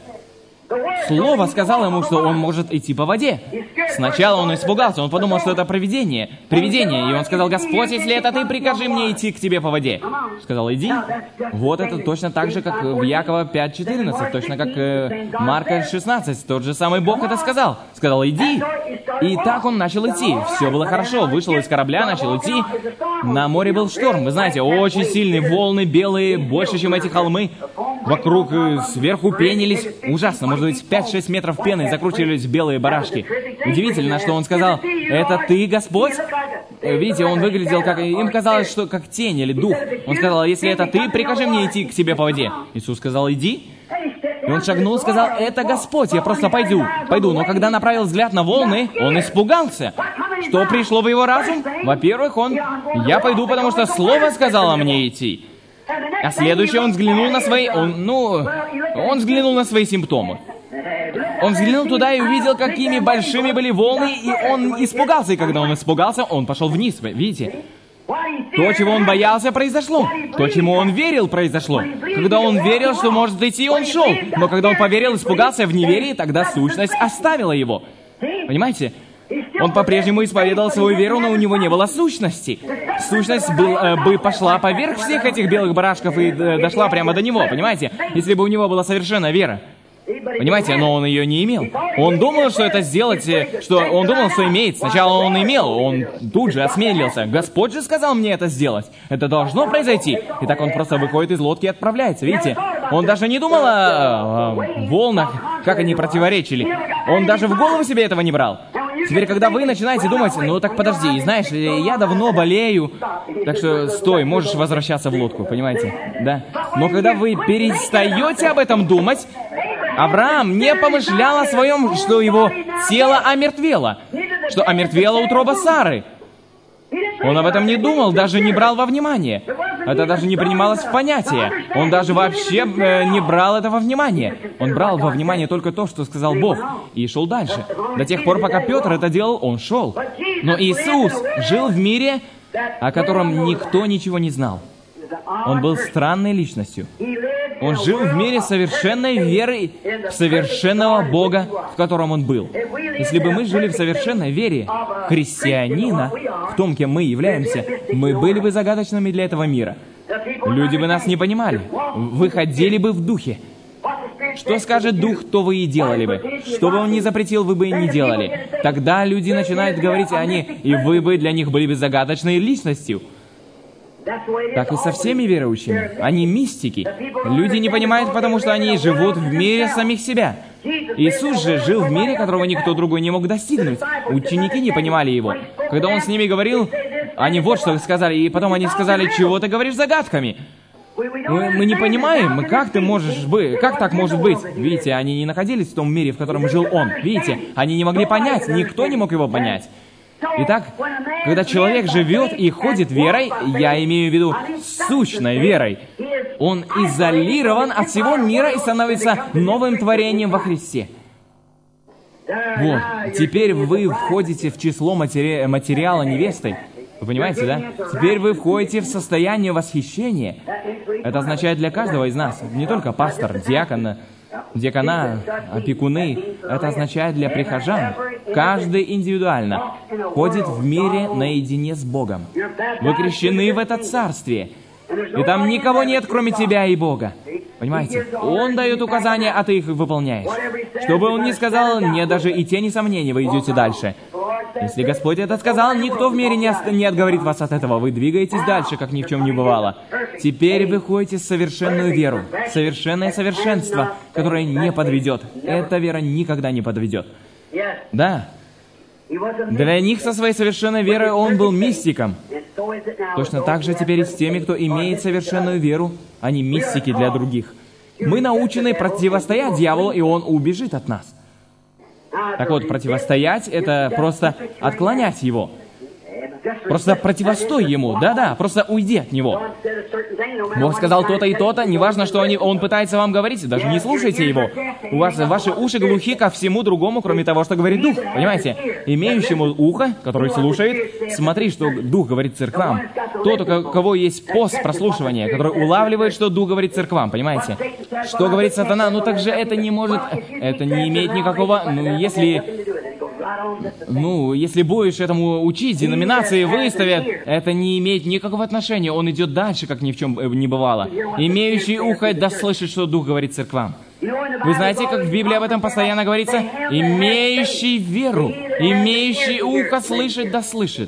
Speaker 1: Слово сказало ему, что он может идти по воде. Сначала он испугался, он подумал, что это провидение, привидение, и он сказал: Господь, если это ты, прикажи мне идти к тебе по воде. Сказал: иди. Вот это точно так же, как в Якова пять четырнадцать, точно как э, Марка шестнадцать, тот же самый Бог это сказал. Сказал: иди. И так он начал идти. Все было хорошо, вышел из корабля, начал идти. На море был шторм, вы знаете, очень сильные волны, белые, больше, чем эти холмы. Вокруг э, сверху пенились. Ужасно, может быть, пять-шесть метров пены, закручивались белые барашки. Удивительно, что он сказал: это ты, Господь? Видите, он выглядел как... Им казалось, что как тень или дух. Он сказал: если это ты, прикажи мне идти к тебе по воде. Иисус сказал: иди. И он шагнул и сказал: это Господь, я просто пойду, пойду. Но когда направил взгляд на волны, он испугался. Что пришло в его разум? Во-первых, он: я пойду, потому что Слово сказало мне идти. А следующее, он взглянул на свои... Он, ну, он взглянул на свои симптомы. Он взглянул туда и увидел, какими большими были волны, и он испугался. И когда он испугался, он пошел вниз, видите? То, чего он боялся, произошло. То, чему он верил, произошло. Когда он верил, что может идти, он шел. Но когда он поверил, испугался в неверии, тогда сущность оставила его. Понимаете? Он по-прежнему исповедовал свою веру, но у него не было сущности. Сущность был, э, бы пошла поверх всех этих белых барашков и э, дошла прямо до него, понимаете? Если бы у него была совершенная вера. Понимаете, но он ее не имел. Он думал, что это сделать, что он думал, что имеет. Сначала он имел, он тут же осмелился. Господь же сказал мне это сделать. Это должно произойти. И так он просто выходит из лодки и отправляется, видите? Он даже не думал о, о волнах, как они противоречили. Он даже в голову себе этого не брал. Теперь, когда вы начинаете думать: ну так подожди, знаешь, я давно болею, так что стой, можешь возвращаться в лодку, понимаете? Да. Но когда вы перестаете об этом думать, Авраам не помышлял о своем, что его тело омертвело, что омертвела утроба Сары. Он об этом не думал, даже не брал во внимание. Это даже не принималось в понятие. Он даже вообще э, не брал этого внимания. Он брал во внимание только то, что сказал Бог, и шел дальше. До тех пор, пока Петр это делал, он шел. Но Иисус жил в мире, о котором никто ничего не знал. Он был странной личностью. Он жил в мире совершенной веры в совершенного Бога, в котором Он был. Если бы мы жили в совершенной вере христианина, в том, кем мы являемся, мы были бы загадочными для этого мира. Люди бы нас не понимали. Вы ходили бы в духе. Что скажет Дух, то вы и делали бы. Что бы Он ни запретил, вы бы и не делали. Тогда люди начинают говорить о ней, и вы бы для них были бы загадочной личностью. Так и со всеми верующими. Они мистики. Люди не понимают, потому что они живут в мире самих себя. Иисус же жил в мире, которого никто другой не мог достигнуть. Ученики не понимали Его. Когда Он с ними говорил, они вот что сказали, и потом они сказали, чего ты говоришь загадками? Мы, мы не понимаем, как ты можешь быть, как так может быть? Видите, они не находились в том мире, в котором жил Он. Видите, они не могли понять, никто не мог Его понять. Итак, когда человек живет и ходит верой, я имею в виду сущной верой, он изолирован от всего мира и становится новым творением во Христе. Вот, теперь вы входите в число матери... материала невесты. Вы понимаете, да? Теперь вы входите в состояние восхищения. Это означает для каждого из нас, не только пастор, диакон, диакона, опекуны. Это означает для прихожан. Каждый индивидуально ходит в мире наедине с Богом. Вы крещены в это царствие. И там никого нет, кроме тебя и Бога. Понимаете? Он дает указания, а ты их выполняешь. Что бы Он ни сказал, нет даже и тени сомнений, вы идете дальше. Если Господь это сказал, никто в мире не, от... не отговорит вас от этого. Вы двигаетесь дальше, как ни в чем не бывало. Теперь вы ходите в совершенную веру, совершенное совершенство, которое не подведет. Эта вера никогда не подведет. Да. Для них со своей совершенной верой Он был мистиком. Точно так же теперь и с теми, кто имеет совершенную веру, они мистики для других. Мы научены противостоять дьяволу, и он убежит от нас. Так вот, противостоять — это просто отклонять его. Просто противостой ему, да-да, просто уйди от него. Бог сказал то-то и то-то, неважно, что они, он пытается вам говорить, даже не слушайте его. У вас ваши уши глухи ко всему другому, кроме того, что говорит Дух. Понимаете? Имеющему ухо, который слушает, смотри, что Дух говорит церквам. Тот, у кого есть пост прослушивания, который улавливает, что Дух говорит церквам, понимаете? Что говорит сатана, ну так же это не может, это не имеет никакого, ну если... Ну, если будешь этому учить, деноминации выставят, это не имеет никакого отношения. Он идет дальше, как ни в чем не бывало. Имеющий ухо да слышит, что Дух говорит церквам. Вы знаете, как в Библии об этом постоянно говорится? Имеющий веру, имеющий ухо слышит да слышит.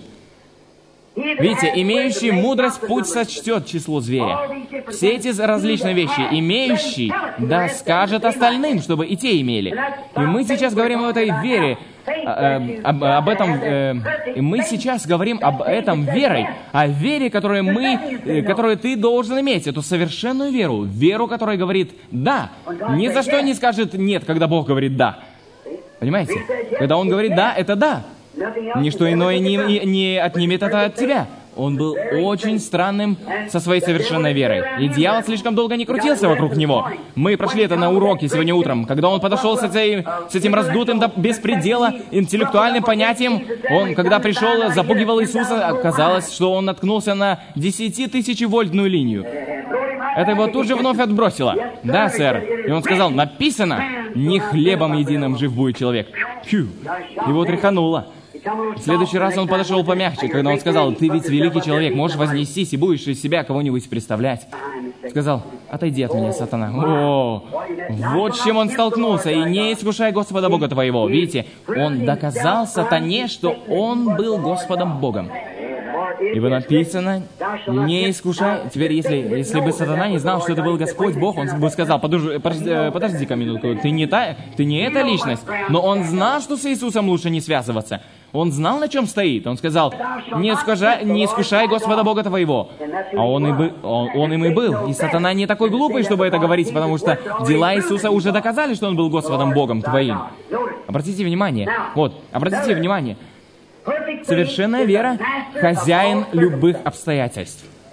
Speaker 1: Видите, имеющий мудрость путь сочтет число зверя. Все эти различные вещи, имеющий, да скажет остальным, чтобы и те имели. И мы сейчас говорим об этой вере, э, об, об этом, э, мы сейчас говорим об этом верой, о вере, которую мы, э, которую ты должен иметь, эту совершенную веру, веру, которая говорит «да». Ни за что не скажет «нет», когда Бог говорит «да». Понимаете? Когда Он говорит «да», это «да». Ничто иное не, не, не отнимет это от тебя. Он был очень странным со своей совершенной верой. И дьявол слишком долго не крутился вокруг него. Мы прошли это на уроке сегодня утром. Когда он подошел с, этой, с этим раздутым до беспредела интеллектуальным понятием, он, когда пришел, запугивал Иисуса, оказалось, что он наткнулся на десятитысячевольтную линию. Это его тут же вновь отбросило. Да, сэр. И он сказал, написано, не хлебом единым жив будет человек. Фью. Его тряхануло. В следующий раз он подошел помягче, когда он сказал, ты ведь великий человек, можешь вознестись и будешь из себя кого-нибудь представлять. Сказал, отойди от меня, сатана. О, вот с чем он столкнулся. И не искушай Господа Бога твоего. Видите, он доказал сатане, что он был Господом Богом. Ибо написано, не искушай. Теперь, если, если бы сатана не знал, что это был Господь Бог, он бы сказал, подожди, подожди-ка минутку, ты не та, ты не эта личность. Но он знал, что с Иисусом лучше не связываться. Он знал, на чем стоит. Он сказал, не искушай, не искушай Господа Бога твоего. А он, и бы, он, он им и был. И сатана не такой глупый, чтобы это говорить, потому что дела Иисуса уже доказали, что он был Господом Богом твоим. Обратите внимание. Вот, обратите внимание. Совершенная вера — хозяин любых обстоятельств.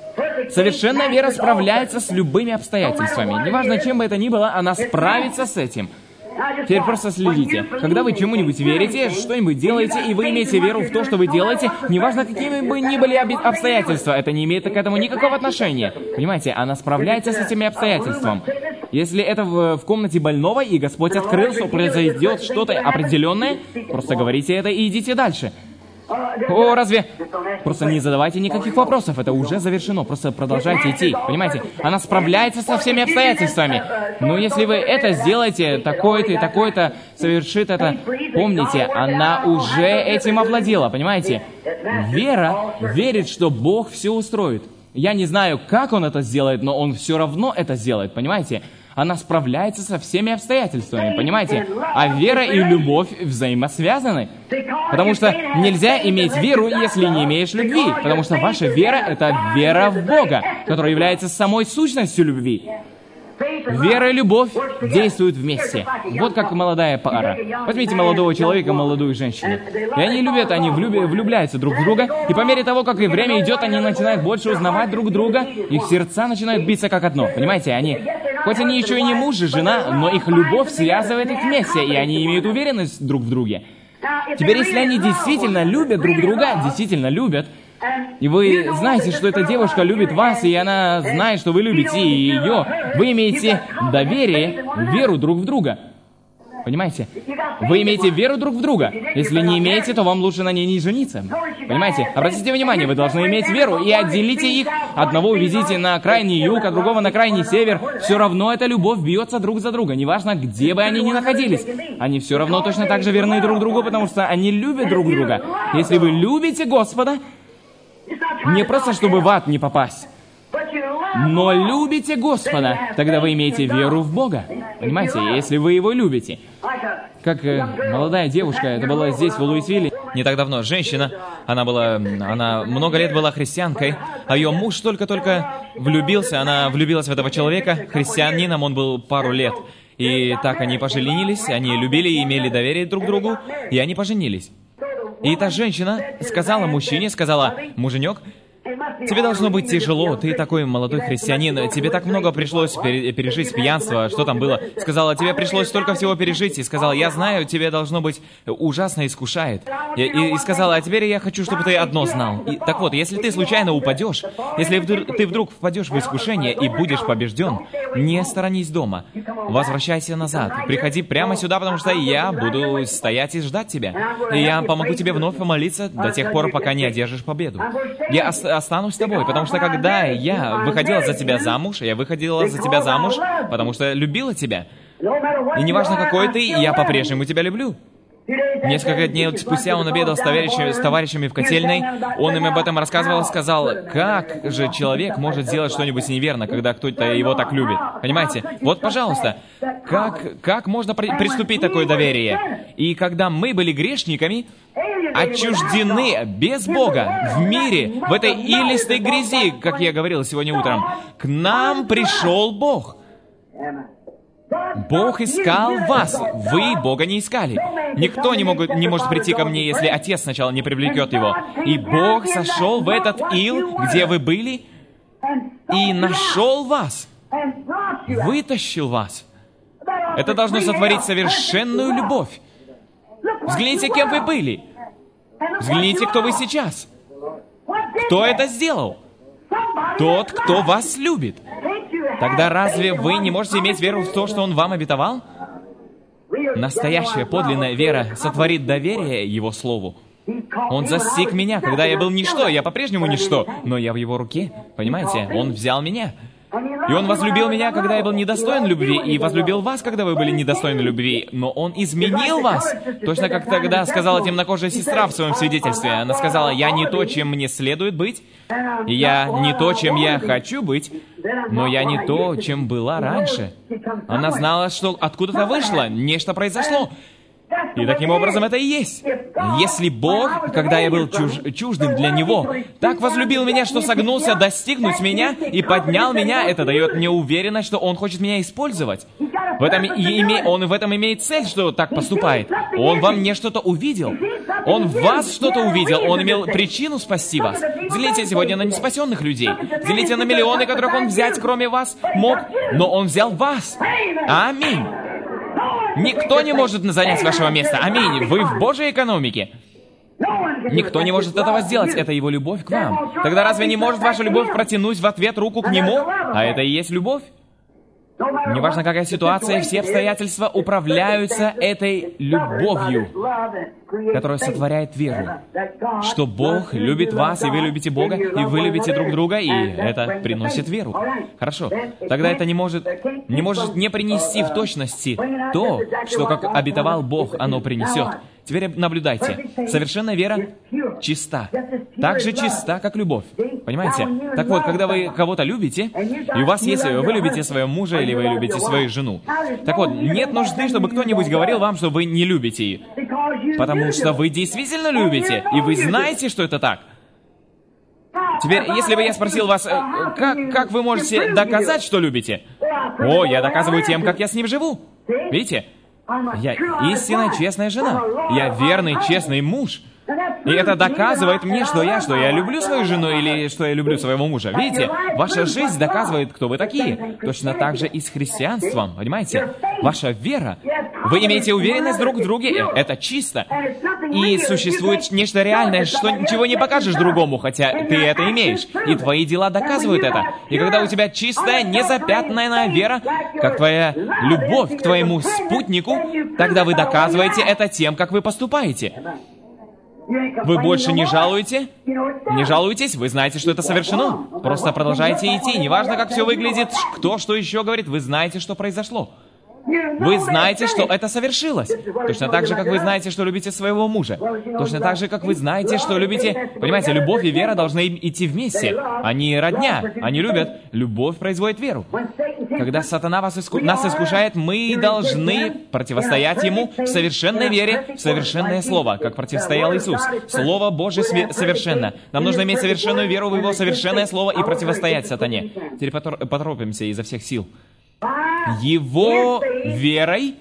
Speaker 1: Совершенная вера справляется с любыми обстоятельствами. Неважно, чем бы это ни было, она справится с этим. Теперь просто следите. Когда вы чему-нибудь верите, что-нибудь делаете, и вы имеете веру в то, что вы делаете, неважно, какими бы ни были обстоятельства, это не имеет к этому никакого отношения. Понимаете, она справляется с этими обстоятельствами. Если это в, в комнате больного, и Господь открыл, что произойдет что-то определенное, просто говорите это и идите дальше. О, разве? Просто не задавайте никаких вопросов, это уже завершено, просто продолжайте идти, понимаете? Она справляется со всеми обстоятельствами. Но если вы это сделаете, такое-то и такое-то совершит это, помните, она уже этим овладела, понимаете? Вера верит, что Бог все устроит. Я не знаю, как Он это сделает, но Он все равно это сделает, понимаете? Она справляется со всеми обстоятельствами, понимаете? А вера и любовь взаимосвязаны. Потому что нельзя иметь веру, если не имеешь любви. Потому что ваша вера — это вера в Бога, которая является самой сущностью любви. Вера и любовь действуют вместе. Вот как молодая пара. Возьмите молодого человека и молодую женщину. И они любят, они влюб... влюбляются друг в друга. И по мере того, как и время идет, они начинают больше узнавать друг друга. Их сердца начинают биться как одно. Понимаете, они... Хоть они еще и не муж и жена, но их любовь связывает их вместе, и они имеют уверенность друг в друге. Теперь, если они действительно любят друг друга, действительно любят, и вы знаете, что эта девушка любит вас, и она знает, что вы любите ее, вы имеете доверие, веру друг в друга. Понимаете? Вы имеете веру друг в друга. Если не имеете, то вам лучше на ней не жениться. Понимаете? Обратите внимание, вы должны иметь веру и отделите их. Одного увезите на крайний юг, а другого на крайний север. Все равно эта любовь бьется друг за друга. Неважно, где бы они ни находились. Они все равно точно так же верны друг другу, потому что они любят друг друга. Если вы любите Господа, не просто чтобы в ад не попасть, но любите Господа, тогда вы имеете веру в Бога. Понимаете, если вы Его любите. Как э, молодая девушка, это была здесь, в Луисвилле.
Speaker 2: Не так давно женщина, она была, она много лет была христианкой, а ее муж только-только влюбился, она влюбилась в этого человека, христианином он был пару лет. И так они поженились, они любили и имели доверие друг к другу, и они поженились. И та женщина сказала мужчине, сказала: «Муженек, тебе должно быть тяжело, ты такой молодой христианин, тебе так много пришлось пере- пережить пьянство, что там было?» Сказала: «Тебе пришлось столько всего пережить», и сказала: «Я знаю, тебе должно быть ужасно искушает». И, и, и сказала: «А теперь я хочу, чтобы ты одно знал». И, так вот, если ты случайно упадешь, если вдруг, ты вдруг впадешь в искушение и будешь побежден, не сторонись дома, возвращайся назад, приходи прямо сюда, потому что я буду стоять и ждать тебя. И я помогу тебе вновь помолиться до тех пор, пока не одержишь победу. Я ос- останусь с тобой, потому что когда я выходила за тебя замуж, я выходила за тебя замуж, потому что любила тебя. И неважно, какой ты, я по-прежнему тебя люблю». Несколько дней спустя он обедал с товарищами, с товарищами в котельной. Он им об этом рассказывал, сказал: как же человек может сделать что-нибудь неверно, когда кто-то его так любит? Понимаете? Вот, пожалуйста, как, как можно при- приступить такое доверие? И когда мы были грешниками, отчуждены без Бога в мире, в этой илистой грязи, как я говорил сегодня утром, к нам пришел Бог. Бог искал вас, вы Бога не искали. Никто не, могут, не может прийти ко мне, если Отец сначала не привлекет его. И Бог сошел в этот ил, где вы были, и нашел вас, вытащил вас. Это должно сотворить совершенную любовь. Взгляните, кем вы были. Взгляните, кто вы сейчас. Кто это сделал? Тот, кто вас любит. Тогда разве вы не можете иметь веру в то, что Он вам обетовал? Настоящая подлинная вера сотворит доверие Его Слову. Он застиг меня, когда я был ничто, я по-прежнему ничто, но я в Его руке, понимаете? Он взял меня. И Он возлюбил меня, когда я был недостоин любви, и возлюбил вас, когда вы были недостойны любви, но Он изменил вас. Точно как тогда сказала темнокожая сестра в своем свидетельстве. Она сказала: «Я не то, чем мне следует быть, и я не то, чем я хочу быть, но я не то, чем была раньше». Она знала, что откуда-то вышло, нечто произошло. И таким образом это и есть. Если Бог, когда я был чуж, чуждым для Него, так возлюбил меня, что согнулся достигнуть меня и поднял меня, это дает мне уверенность, что Он хочет меня использовать. В этом и име, Он в этом имеет цель, что так поступает. Он во мне что-то увидел. Он в вас что-то увидел, Он имел причину спасти вас. Взгляните сегодня на неспасенных людей. Взгляните на миллионы, которых Он взять, кроме вас, мог, но Он взял вас. Аминь. Никто не может занять вашего места. Аминь. Вы в Божьей экономике. Никто не может этого сделать. Это Его любовь к вам. Тогда разве не может ваша любовь протянуть в ответ руку к Нему? А это и есть любовь. Неважно, какая ситуация, все обстоятельства управляются этой любовью, которая сотворяет веру. Что Бог любит вас, и вы любите Бога, и вы любите друг друга, и это приносит веру. Хорошо. Тогда это не может не, может не принести в точности то, что, как обетовал Бог, оно принесет. Теперь наблюдайте. Совершенная вера чиста. Так же чиста, как любовь. Понимаете? Так вот, когда вы кого-то любите, и у вас есть, вы любите своего мужа или вы любите свою жену. Так вот, нет нужды, чтобы кто-нибудь говорил вам, что вы не любите ее. Потому что вы действительно любите, и вы знаете, что это так. Теперь, если бы я спросил вас, как, как вы можете доказать, что любите? О, я доказываю тем, как я с ним живу. Видите? Я истинная, честная жена. Я верный, честный муж. И это доказывает мне, что я, что я люблю свою жену или что я люблю своего мужа. Видите, ваша жизнь доказывает, кто вы такие. Точно так же и с христианством, понимаете? Ваша вера. Вы имеете уверенность друг в друге, это чисто. И существует нечто реальное, что ничего не покажешь другому, хотя ты это имеешь. И твои дела доказывают это. И когда у тебя чистая, незапятнанная вера, как твоя любовь к твоему спутнику, тогда вы доказываете это тем, как вы поступаете. Вы больше не жалуете? Не жалуетесь? Вы знаете, что это совершено. Просто продолжайте идти. Неважно, как все выглядит, кто что еще говорит, вы знаете, что произошло. Вы знаете, что это совершилось. Точно так же, как вы знаете, что любите своего мужа. Точно так же, как вы знаете, что любите... Понимаете, любовь и вера должны идти вместе. Они родня, они любят. Любовь производит веру. Когда сатана вас иску... нас искушает, мы должны противостоять ему в совершенной вере, в совершенное слово, как противостоял Иисус. Слово Божье совершенно. Нам нужно иметь совершенную веру в Его совершенное слово и противостоять сатане. Теперь поторопимся изо всех сил. Его верой,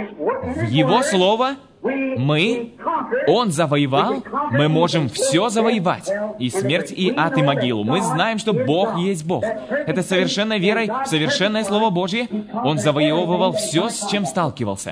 Speaker 2: в Его Слово, мы, Он завоевал, мы можем все завоевать. И смерть, и ад, и могилу. Мы знаем, что Бог есть Бог. Это совершенной верой, в совершенное Слово Божье, Он завоевывал все, с чем сталкивался.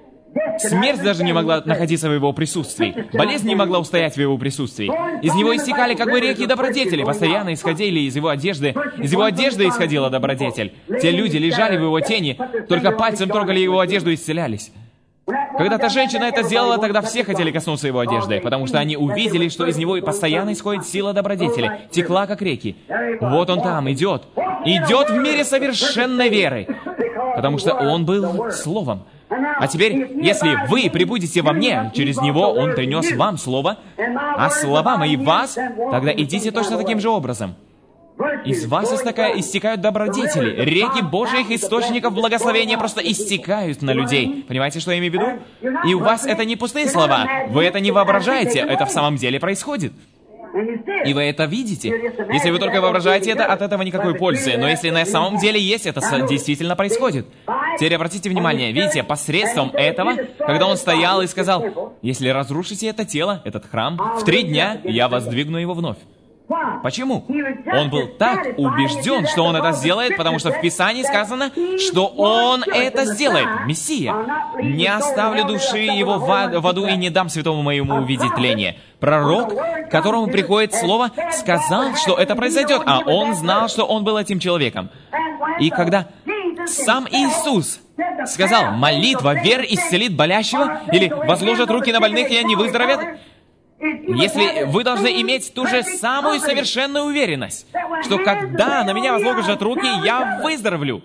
Speaker 2: Смерть даже не могла находиться в Его присутствии. Болезнь не могла устоять в Его присутствии. Из Него истекали как бы реки добродетели, постоянно исходили из Его одежды. Из Его одежды исходила добродетель. Те люди лежали в Его тени, только пальцем трогали Его одежду и исцелялись. Когда та женщина это сделала, тогда все хотели коснуться Его одежды, потому что они увидели, что из Него постоянно исходит сила добродетели, текла как реки. Вот Он там идет. Идет в мире совершенной веры, потому что Он был Словом. А теперь, если вы прибудете во мне, через Него Он принес вам Слово, а слова мои в вас, тогда идите точно таким же образом. Из вас истекают, истекают добродетели. Реки Божьих источников благословения просто истекают на людей. Понимаете, что я имею в виду? И у вас это не пустые слова. Вы это не воображаете. Это в самом деле происходит. И вы это видите. Если вы только воображаете это, от этого никакой пользы. Но если на самом деле есть, это действительно происходит. Теперь обратите внимание, видите, посредством этого, когда Он стоял и сказал, если разрушите это тело, этот храм, в три дня я воздвигну его вновь. Почему? Он был так убежден, что Он это сделает, потому что в Писании сказано, что Он это сделает. Мессия. «Не оставлю души его в аду и не дам святому моему увидеть тление». Пророк, к которому приходит слово, сказал, что это произойдет, а он знал, что он был этим человеком. И когда сам Иисус сказал, молитва веры исцелит болящего, или возложат руки на больных, и они выздоровят, если вы должны иметь ту же самую совершенную уверенность, что когда на меня возложат руки, я выздоровлю.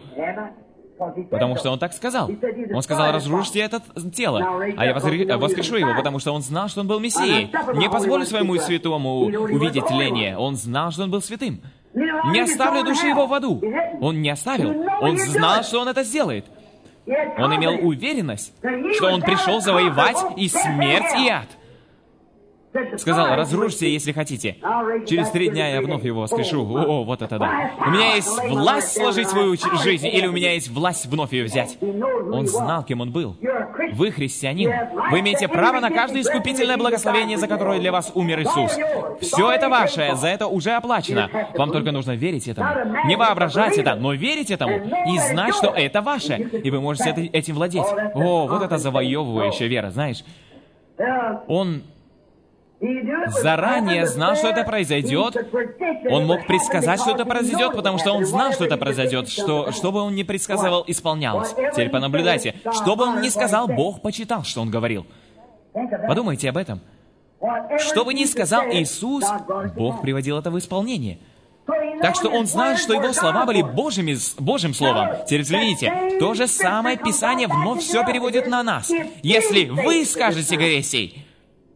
Speaker 2: Потому что Он так сказал. Он сказал, разрушьте это тело, а я воскрешу его, потому что Он знал, что Он был Мессией. Не позволю своему святому увидеть тление. Он знал, что Он был святым. Не оставлю души его в аду. Он не оставил. Он знал, что Он это сделает. Он имел уверенность, что Он пришел завоевать и смерть, и ад. Сказал, разрушьте, если хотите. Через три дня я вновь его воскрешу. О, вот это да. У меня есть власть сложить свою жизнь, или у меня есть власть вновь ее взять. Он знал, кем он был. Вы христианин. Вы имеете право на каждое искупительное благословение, за которое для вас умер Иисус. Все это ваше, за это уже оплачено. Вам только нужно верить этому. Не воображать это, но верить этому и знать, что это ваше. И вы можете этим владеть. О, вот это завоевывающая вера, знаешь. Он заранее знал, что это произойдет. Он мог предсказать, что это произойдет, потому что он знал, что это произойдет. Что, что бы он ни предсказывал, исполнялось. Теперь понаблюдайте. Что бы он ни сказал, Бог почитал, что он говорил. Подумайте об этом. Что бы ни сказал Иисус, Бог приводил это в исполнение. Так что он знает, что его слова были Божьими, Божьим словом. Теперь взгляните, то же самое Писание вновь все переводит на нас. Если вы скажете горе сей.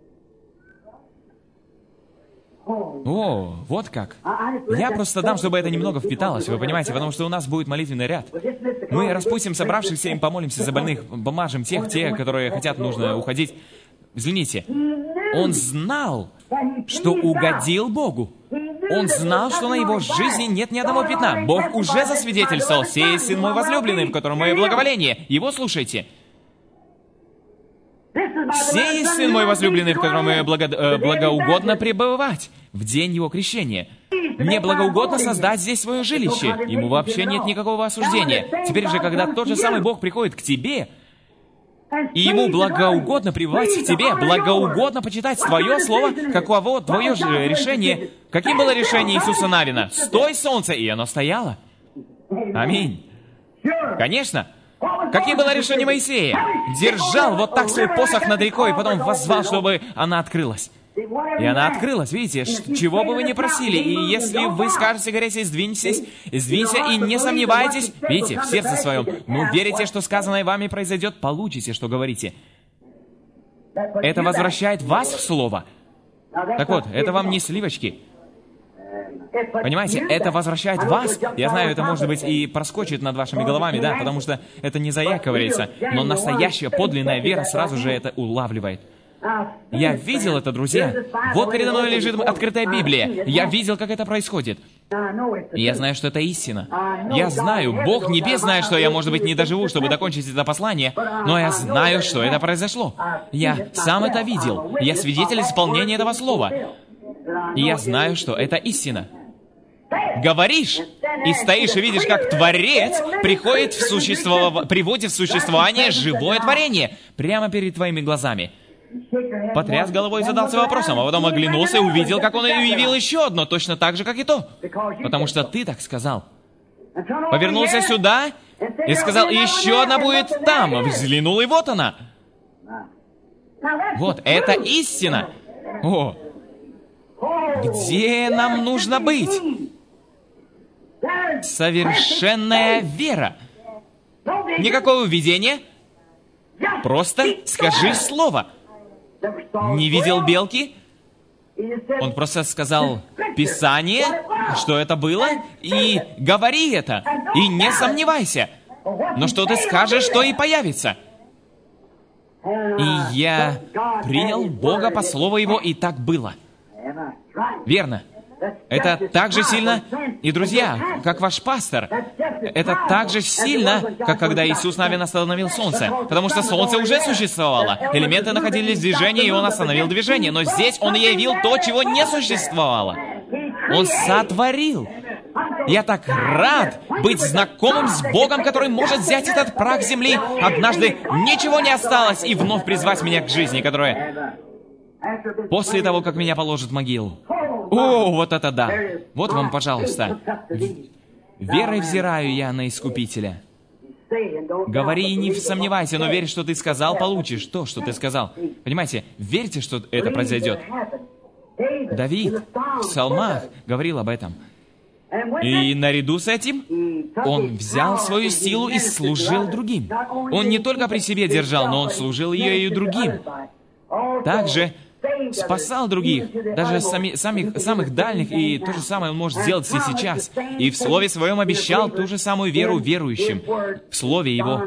Speaker 2: О, вот как. Я просто дам, чтобы это немного впиталось, вы понимаете, потому что у нас будет молитвенный ряд. Мы распустим собравшихся, им помолимся за больных, помажем тех, те, которые хотят, нужно уходить. Взгляните, он знал, что угодил Богу. Он знал, что на его жизни нет ни одного пятна. Бог уже засвидетельствовал: «Сей Сын мой возлюбленный, в котором мое благоволение». Его слушайте. «Сей Сын мой возлюбленный, в котором мое благо... э, благоугодно пребывать» в день его крещения. Мне благоугодно создать здесь свое жилище. Ему вообще нет никакого осуждения. Теперь же, когда тот же самый Бог приходит к тебе, и ему благоугодно пребывать в тебе, благоугодно почитать твое слово, каково твое же решение. Каким было решение Иисуса Навина? «Стой, солнце!» И оно стояло. Аминь. Конечно. Каким было решение Моисея? Держал вот так свой посох над рекой, и потом воззвал, чтобы она открылась. И она открылась, видите, чего бы вы ни просили. И если вы скажете горе сей, сдвиньтесь, сдвинься и не сомневайтесь, видите, в сердце своем, ну, верите, что сказанное вами произойдет, получите, что говорите. Это возвращает вас в слово. Так вот, это вам не сливочки. Понимаете, это возвращает вас. Я знаю, это, может быть, и проскочит над вашими головами, да, потому что это не заяковывается, но настоящая подлинная вера сразу же это улавливает. Я видел это, друзья. Вот передо мной лежит открытая Библия. Я видел, как это происходит. И я знаю, что это истина. Я знаю, Бог Небес знает, что я, может быть, не доживу, чтобы закончить это послание, но я знаю, что это произошло. Я сам это видел. Я свидетель исполнения этого слова. И я знаю, что это истина. Говоришь, и стоишь, и видишь, как Творец приходит в существо... приводит в существование живое творение прямо перед твоими глазами. Потряс головой и задался вопросом, а потом оглянулся и увидел, как он уявил еще одно, точно так же, как и то. Потому что ты так сказал. Повернулся сюда и сказал, еще одна будет там. Взглянул, и вот она. Вот, это истина. О, где нам нужно быть? Совершенная вера. Никакого видения. Просто скажи слово. Не видел белки? Он просто сказал Писание, что это было, и говори это, и не сомневайся. Но что ты скажешь, то и появится. И я принял Бога по слову Его, и так было. Верно. Это так же сильно, и, друзья, как ваш пастор, это так же сильно, как когда Иисус Навин остановил солнце. Потому что солнце уже существовало. Элементы находились в движении, и Он остановил движение. Но здесь Он явил то, чего не существовало. Он сотворил. Я так рад быть знакомым с Богом, который может взять этот прах земли. Однажды ничего не осталось, и вновь призвать меня к жизни, которая... После того, как меня положат в могилу. О, вот это да! Вот вам, пожалуйста. Верой взираю я на Искупителя. Говори и не сомневайся, но верь, что ты сказал, получишь то, что ты сказал. Понимаете, верьте, что это произойдет. Давид в псалмах говорил об этом. И наряду с этим он взял свою силу и служил другим. Он не только при себе держал, но он служил ее и другим. Также спасал других, даже сами, самих, самых дальних, и то же самое он может сделать и сейчас. И в Слове Своем обещал ту же самую веру верующим. В Слове Его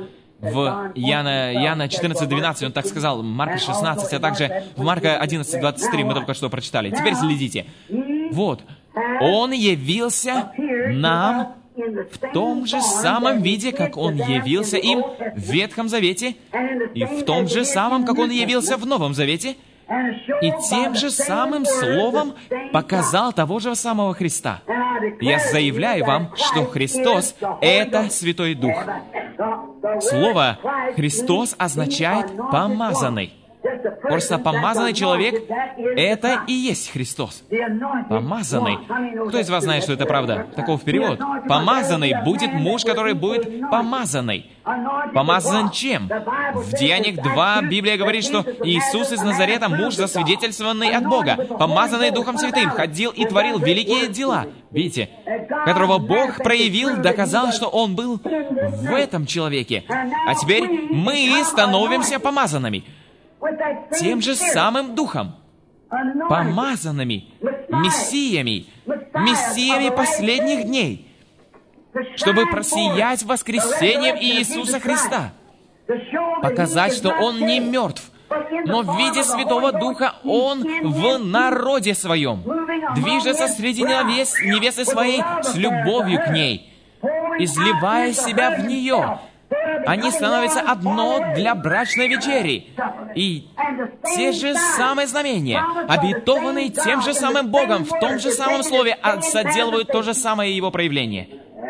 Speaker 2: в Иоанна, Иоанна четырнадцать двенадцать он так сказал, Марка шестнадцать, а также в Марка одиннадцать двадцать три мы только что прочитали. Теперь следите. Вот. Он явился нам в том же самом виде, как Он явился им в Ветхом Завете, и в том же самом, как Он явился в Новом Завете, и тем же самым словом показал того же самого Христа. Я заявляю вам, что Христос — это Святой Дух. Слово «Христос» означает «помазанный». Просто помазанный человек — это и есть Христос. Помазанный. Кто из вас знает, что это правда? Таков перевод. Помазанный будет муж, который будет помазанный. Помазан чем? В Деяниях два Библия говорит, что Иисус из Назарета, муж, засвидетельствованный от Бога, помазанный Духом Святым, ходил и творил великие дела. Видите? Которого Бог проявил, доказал, что Он был в этом человеке. А теперь мы становимся помазанными. Тем же самым Духом, помазанными, мессиями, мессиями последних дней, чтобы просиять воскресением Иисуса Христа, показать, что Он не мертв, но в виде Святого Духа Он в народе Своем, движется среди невест, невесты Своей с любовью к ней, изливая себя в нее. Они становятся одно для брачной вечери. И те же самые знамения, обетованные тем же самым Богом, в том же самом слове, соделывают то же самое Его проявление.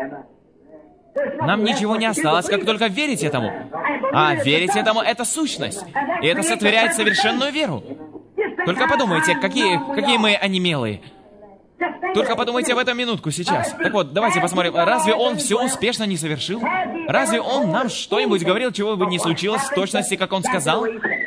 Speaker 2: Нам ничего не осталось, как только верить этому. А верить этому — это сущность. И это сотворяет совершенную веру. Только подумайте, какие, какие мы онемелые. Только подумайте об этом минутку сейчас. Так вот, давайте посмотрим. Разве Он все успешно не совершил? Разве Он нам что-нибудь говорил, чего бы ни случилось в точности, как Он сказал?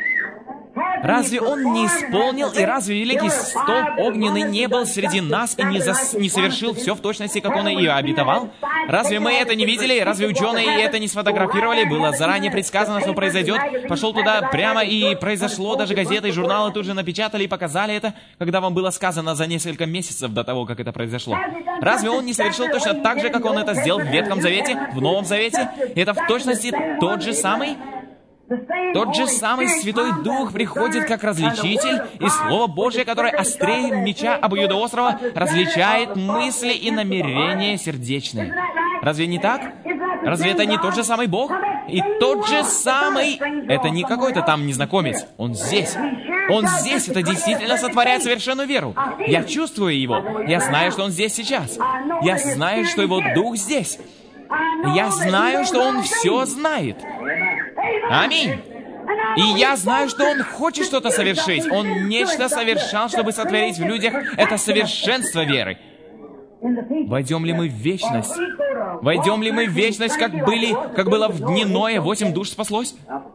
Speaker 2: Разве Он не исполнил, и разве великий столб огненный не был среди нас и не, зас... не совершил все в точности, как Он и обетовал? Разве мы это не видели? Разве ученые это не сфотографировали? Было заранее предсказано, что произойдет. Пошел туда прямо, и произошло. Даже газеты и журналы тут же напечатали и показали это, когда вам было сказано за несколько месяцев до того, как это произошло. Разве Он не совершил точно так же, как Он это сделал в Ветхом Завете, в Новом Завете? Это в точности тот же самый? Тот же самый Святой Дух приходит как различитель, и Слово Божье, которое острее меча обоюдоострого, различает мысли и намерения сердечные. Разве не так? Разве это не тот же самый Бог? И тот же самый... Это не какой-то там незнакомец. Он здесь. Он здесь. Это действительно сотворяет совершенную веру. Я чувствую Его. Я знаю, что Он здесь сейчас. Я знаю, что Его Дух здесь. Я знаю, что Он все знает. Аминь. И я знаю, что Он хочет что-то совершить. Он нечто совершал, чтобы сотворить в людях это совершенство веры. Войдем ли мы в вечность? Войдем ли мы в вечность, как были, как было в дни Ноя, восемь душ спаслось?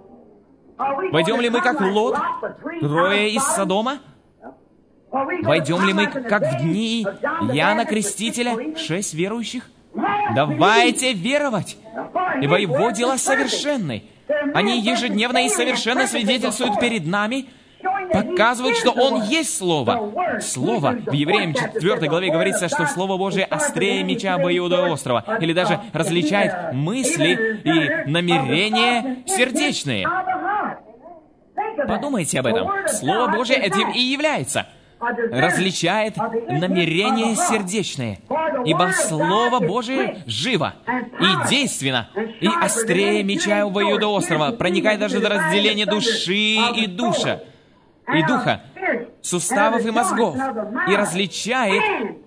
Speaker 2: Войдем ли мы, как Лот, трое из Содома? Войдем ли мы, как в дни Иоанна Крестителя, шесть верующих? Давайте веровать, ибо Его дела совершенны. Они ежедневно и совершенно свидетельствуют перед нами, показывают, что Он есть Слово. Слово. В Евреям четвёртой главе говорится, что Слово Божие острее меча обоюдоострого, или даже различает мысли и намерения сердечные. Подумайте об этом. Слово Божие этим и является. Различает намерения сердечные. Ибо Слово Божие живо и действенно, и острее меча обоюдоострого, проникает даже до разделения души и душа, и духа, суставов и мозгов, и различает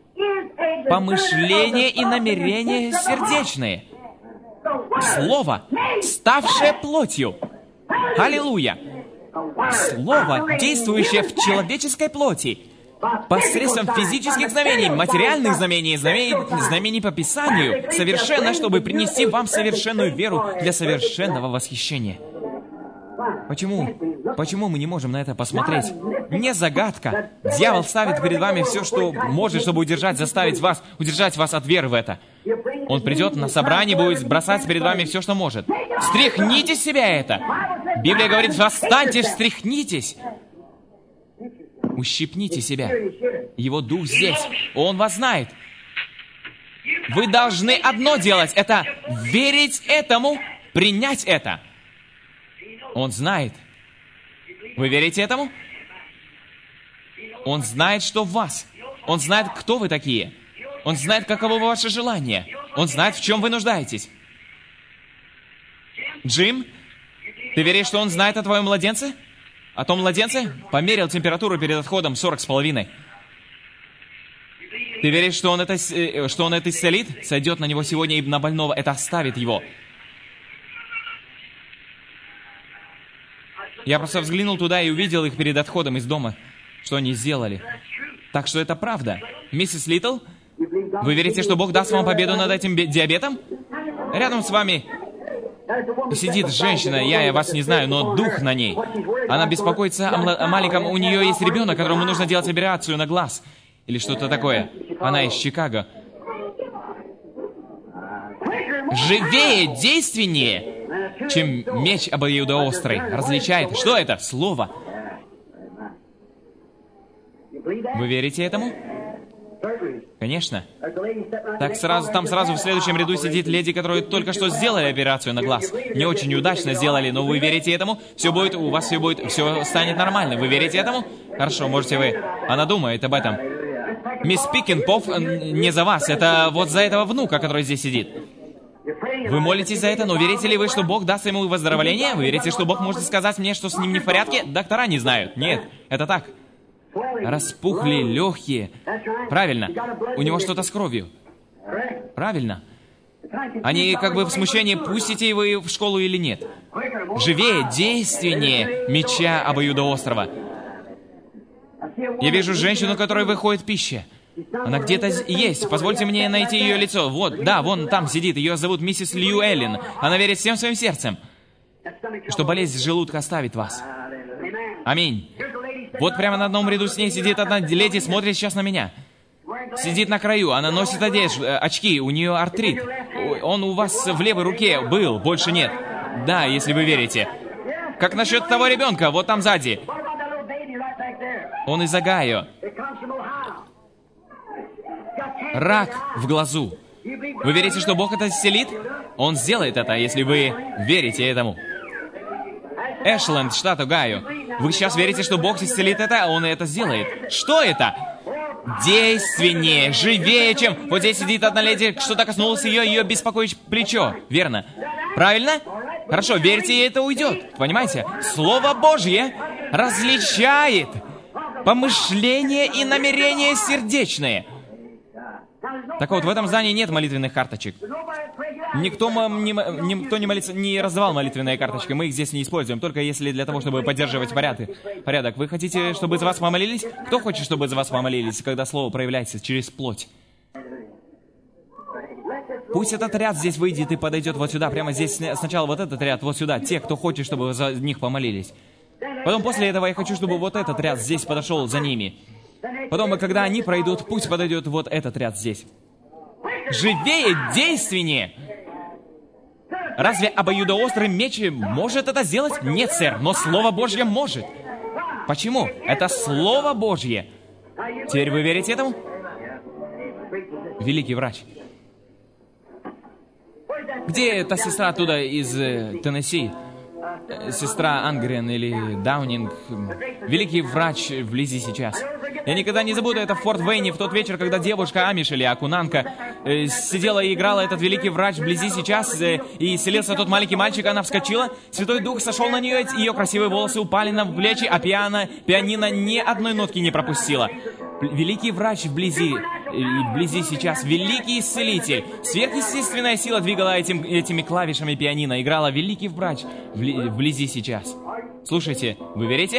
Speaker 2: помышления и намерения сердечные. Слово, ставшее плотью. Аллилуйя! Слово, действующее в человеческой плоти, посредством физических знамений, материальных знамений, знамений, знамений по Писанию, совершенно, чтобы принести вам совершенную веру для совершенного восхищения. Почему? Почему мы не можем на это посмотреть? Не загадка. Дьявол ставит перед вами все, что может, чтобы удержать, заставить вас, удержать вас от веры в это. Он придет на собрание, будет бросать перед вами все, что может. Стряхните с себя это. Библия говорит: восстаньте, встряхнитесь. Ущипните себя. Его Дух здесь. Он вас знает. Вы должны одно делать. Это верить этому, принять это. Он знает. Вы верите этому? Он знает, что в вас. Он знает, кто вы такие. Он знает, каково ваше желание. Он знает, в чем вы нуждаетесь. Джим, ты веришь, что он знает о твоем младенце? О том младенце? Померил температуру перед отходом сорок с половиной. Ты веришь, что он это, что он это исцелит? Сойдет на него сегодня и на больного. Это оставит его. Я просто взглянул туда и увидел их перед отходом из дома, что они сделали. Так что это правда. Миссис Литл, вы верите, что Бог даст вам победу над этим диабетом? Рядом с вами сидит женщина, я, я вас не знаю, но дух на ней. Она беспокоится о, мла- о маленьком, у нее есть ребенок, которому нужно делать операцию на глаз. Или что-то такое. Она из Чикаго. Живее, действеннее, чем меч обоюдоострый. Различает. Что это? Слово. Вы верите этому? Конечно. Так сразу, там сразу в следующем ряду сидит леди, которая только что сделали операцию на глаз. Не очень удачно сделали, но вы верите этому? Все будет, у вас все будет, все станет нормально. Вы верите этому? Хорошо, можете вы. Она думает об этом. Мисс Пикенпоф не за вас, это вот за этого внука, который здесь сидит. Вы молитесь за это, но верите ли вы, что Бог даст ему выздоровление? Вы верите, что Бог может сказать мне, что с ним не в порядке? Доктора не знают. Нет, это так. Распухли легкие. Правильно. У него что-то с кровью. Правильно. Они как бы в смущении, пустите его в школу или нет. Живее, действеннее меча обоюдоострого. Я вижу женщину, которой выходит пища. Она где-то есть. Позвольте мне найти ее лицо. Вот, да, вон там сидит. Ее зовут миссис Лью Эллен. Она верит всем своим сердцем, что болезнь желудка оставит вас. Аминь. Вот прямо на одном ряду с ней сидит одна леди, смотрит сейчас на меня. Сидит на краю, она носит одежду, очки, у нее артрит. Он у вас в левой руке был, больше нет. Да, если вы верите. Как насчет того ребенка, вот там сзади? Он из Огайо. Рак в глазу. Вы верите, что Бог это исцелит? Он сделает это, если вы верите этому. Эшленд, штат Огайо. Вы сейчас верите, что Бог исцелит это, а Он это сделает. Что это? Действеннее, живее, чем... Вот здесь сидит одна леди, что-то коснулось ее, ее беспокоит плечо. Верно? Правильно? Хорошо, верьте, и это уйдет. Понимаете? Слово Божье различает помышления и намерения сердечные. Так вот, в этом здании нет молитвенных карточек. Никто не, никто не, молится, не раздавал молитвенные карточки. Мы их здесь не используем, только если для того, чтобы поддерживать порядок. порядок. Вы хотите, чтобы за вас помолились? Кто хочет, чтобы за вас помолились, когда слово проявляется через плоть? Пусть этот ряд здесь выйдет и подойдет вот сюда. Прямо здесь сначала вот этот ряд, вот сюда. Те, кто хочет, чтобы за них помолились. Потом после этого я хочу, чтобы вот этот ряд здесь подошел за ними. Потом, когда они пройдут, пусть подойдет вот этот ряд здесь. Живее, действеннее! Разве обоюдоострый меч может это сделать? Нет, сэр, но Слово Божье может. Почему? Это Слово Божье. Теперь вы верите этому? Великий врач. Где эта сестра оттуда из э, Теннесси? Сестра Ангрен или Даунинг. Великий врач вблизи сейчас. Я никогда не забуду это в Форт Вейне в тот вечер, когда девушка Амиш или Акунанка э, сидела и играла этот великий врач вблизи сейчас, э, и селился тот маленький мальчик, она вскочила, Святой Дух сошел на нее, ее красивые волосы упали на плечи, а пиано, пианино ни одной нотки не пропустила. Великий врач вблизи, э, вблизи сейчас, великий исцелитель. Сверхъестественная сила двигала этим, этими клавишами пианино, играла великий врач вли, вблизи сейчас. Слушайте, вы верите?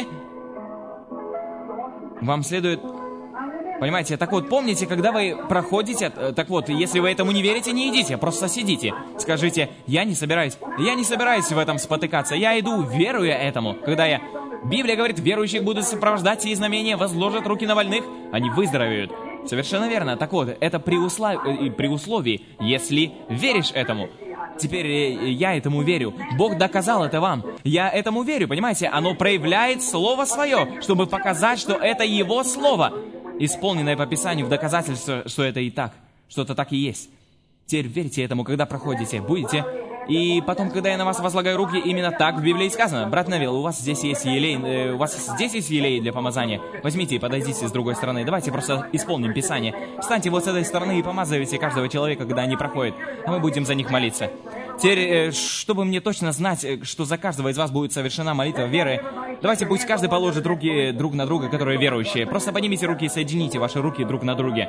Speaker 2: Вам следует... Понимаете, так вот, помните, когда вы проходите... Так вот, если вы этому не верите, не идите, просто сидите. Скажите, я не собираюсь... Я не собираюсь в этом спотыкаться. Я иду, веруя этому. Когда я... Библия говорит, верующих будут сопровождать сии знамения, возложат руки на больных, они выздоровеют. Совершенно верно. Так вот, это при, услов... при условии, если веришь этому. Теперь я этому верю. Бог доказал это вам. Я этому верю, понимаете? Оно проявляет Слово Свое, чтобы показать, что это Его Слово, исполненное по Писанию в доказательство, что это и так, что это так и есть. Теперь верьте этому, когда проходите. Будете И потом, когда я на вас возлагаю руки, именно так в Библии сказано. Брат Невилл, у вас здесь есть елей, э, у вас здесь есть елей для помазания. Возьмите и подойдите с другой стороны. Давайте просто исполним Писание. Встаньте вот с этой стороны и помазывайте каждого человека, когда они проходят. А мы будем за них молиться. Теперь, э, чтобы мне точно знать, э, что за каждого из вас будет совершена молитва веры, давайте пусть каждый положит руки друг на друга, которые верующие. Просто поднимите руки и соедините ваши руки друг на друге.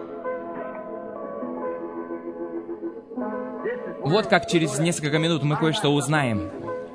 Speaker 2: Вот как через несколько минут мы кое-что узнаем.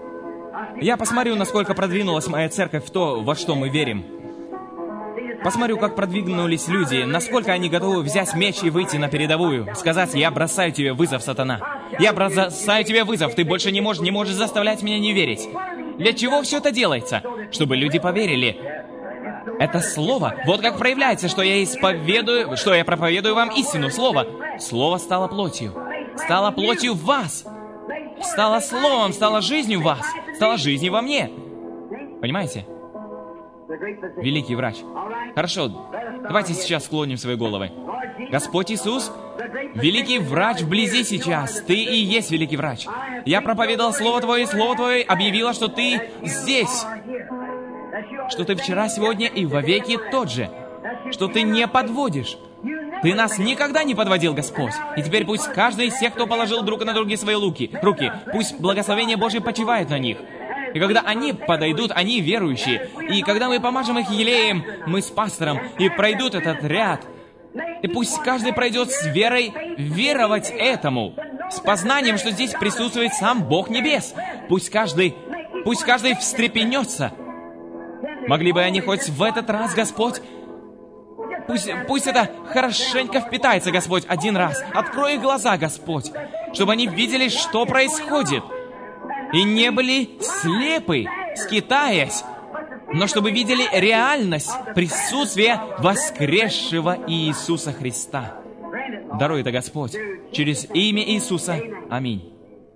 Speaker 2: Я посмотрю, насколько продвинулась моя церковь в то, во что мы верим. Посмотрю, как продвинулись люди, насколько они готовы взять меч и выйти на передовую. Сказать: я бросаю тебе вызов, сатана. Я бросаю тебе вызов, ты больше не можешь, не можешь заставлять меня не верить. Для чего все это делается? Чтобы люди поверили. Это слово, вот как проявляется, что я исповедую, что я проповедую вам истину, слово. Слово стало плотью. Стало плотью в вас. Стало словом, стало жизнью в вас. Стало жизнью во мне. Понимаете? Великий врач. Хорошо, давайте сейчас склоним свои головы. Господь Иисус, великий врач вблизи сейчас. Ты и есть великий врач. Я проповедовал Слово Твое, и Слово Твое объявило, что Ты здесь. Что Ты вчера, сегодня и вовеки тот же. Что Ты не подводишь. Ты нас никогда не подводил, Господь. И теперь пусть каждый из тех, кто положил друг на друга свои руки, руки, пусть благословение Божие почивает на них. И когда они подойдут, они верующие. И когда мы помажем их елеем, мы с пастором, и пройдут этот ряд. И пусть каждый пройдет с верой веровать этому. С познанием, что здесь присутствует сам Бог Небес. Пусть каждый, пусть каждый встрепенется. Могли бы они хоть в этот раз, Господь, Пусть, пусть это хорошенько впитается, Господь, один раз. Открой их глаза, Господь, чтобы они видели, что происходит. И не были слепы, скитаясь, но чтобы видели реальность присутствия воскресшего Иисуса Христа. Даруй это, Господь, через имя Иисуса. Аминь.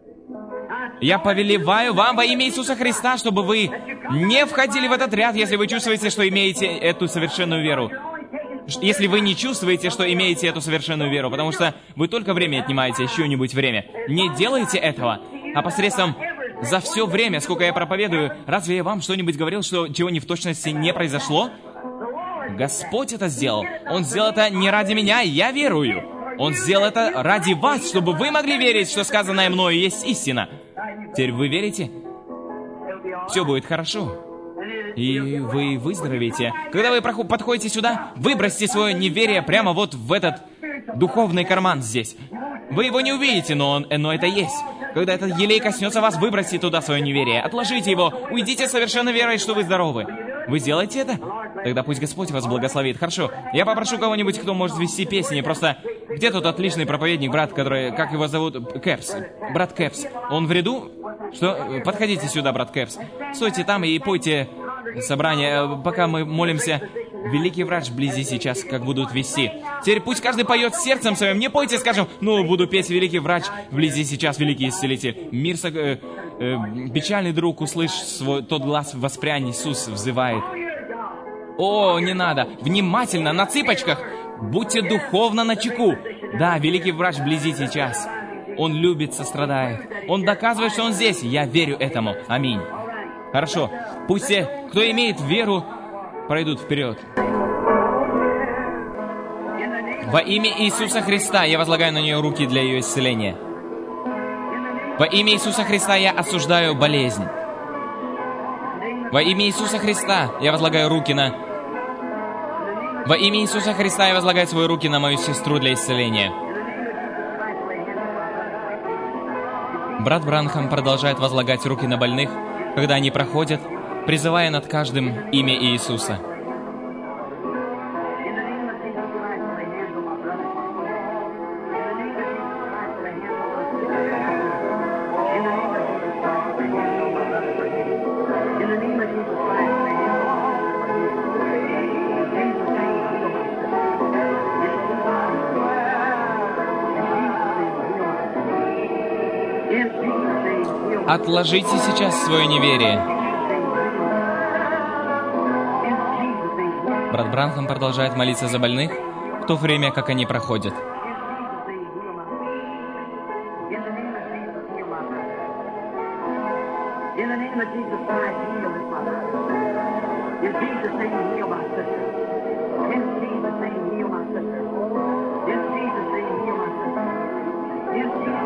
Speaker 2: Я повелеваю вам во имя Иисуса Христа, чтобы вы не входили в этот ряд, если вы чувствуете, что имеете эту совершенную веру. Если вы не чувствуете, что имеете эту совершенную веру, потому что вы только время отнимаете, чье-нибудь время. Не делайте этого, а посредством за все время, сколько я проповедую, разве я вам что-нибудь говорил, что чего не в точности не произошло? Господь это сделал. Он сделал это не ради меня, я верую. Он сделал это ради вас, чтобы вы могли верить, что сказанное мною есть истина. Теперь вы верите? Все будет хорошо. И вы выздоровеете. Когда вы подходите сюда, выбросьте свое неверие прямо вот в этот духовный карман здесь. Вы его не увидите, но, он, но это есть. Когда этот елей коснется вас, выбросьте туда свое неверие. Отложите его. Уйдите совершенно верой, что вы здоровы. Вы сделаете это? Тогда пусть Господь вас благословит. Хорошо. Я попрошу кого-нибудь, кто может вести песни. Просто где тут отличный проповедник, брат, который... Как его зовут? Кэпс. Брат Кэпс. Он в ряду? Что? Подходите сюда, брат Кэпс. Стойте там и пойте собрание, пока мы молимся. Великий врач вблизи сейчас, как будут вести. Теперь пусть каждый поет сердцем своим. Не пойте, скажем, ну, буду петь великий врач вблизи сейчас, великий исцелитель. Мир, э, э, печальный друг, услышь свой, тот глаз, воспрянь, Иисус взывает. О, не надо. Внимательно, на цыпочках. Будьте духовно начеку. Да, великий врач вблизи сейчас. Он любит, сострадает. Он доказывает, что он здесь. Я верю этому. Аминь. Хорошо. Пусть все, кто имеет веру, пройдут вперед. Во имя Иисуса Христа я возлагаю на нее руки для ее исцеления. Во имя Иисуса Христа я осуждаю болезнь. Во имя Иисуса Христа я возлагаю руки на... Во имя Иисуса Христа я возлагаю свои руки на мою сестру для исцеления. Брат Бранхам продолжает возлагать руки на больных, когда они проходят, призывая над каждым имя Иисуса. Отложите сейчас свое неверие. Брат Бранхам продолжает молиться за больных, в то время, как они проходят.
Speaker 3: Jesus' name, heal my sister. In Jesus' name, heal my sister. In Jesus' name, heal my sister. In Jesus'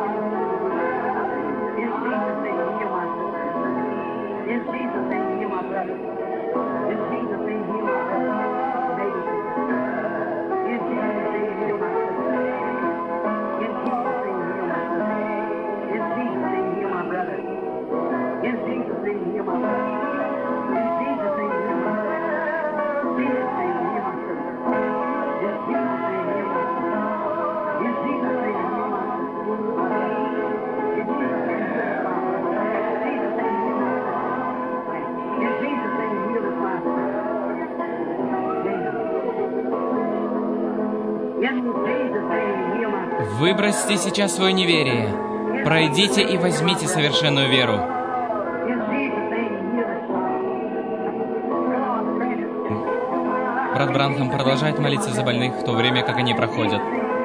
Speaker 3: name, heal my sister. In Jesus' name, heal my brother. In Jesus' name, heal my brother. Baby sister. In Jesus' name, heal my sister. In Jesus' name, heal my sister. In Jesus' name, heal my brother. In Jesus' name, heal my brother. In Jesus' name, heal my sister. Jesus' name, heal my sister. In Jesus' name, heal my sister. In Jesus' name, heal my sister. In Jesus' name, heal my sister. In Jesus' name, heal this my sister. In Jesus' name, heal my sister.
Speaker 2: Выбросьте сейчас свое неверие. Пройдите и возьмите совершенную веру.
Speaker 3: In Jesus' name, heal this child.
Speaker 2: Брат Бранхам продолжает молиться за больных, в то время как они проходят.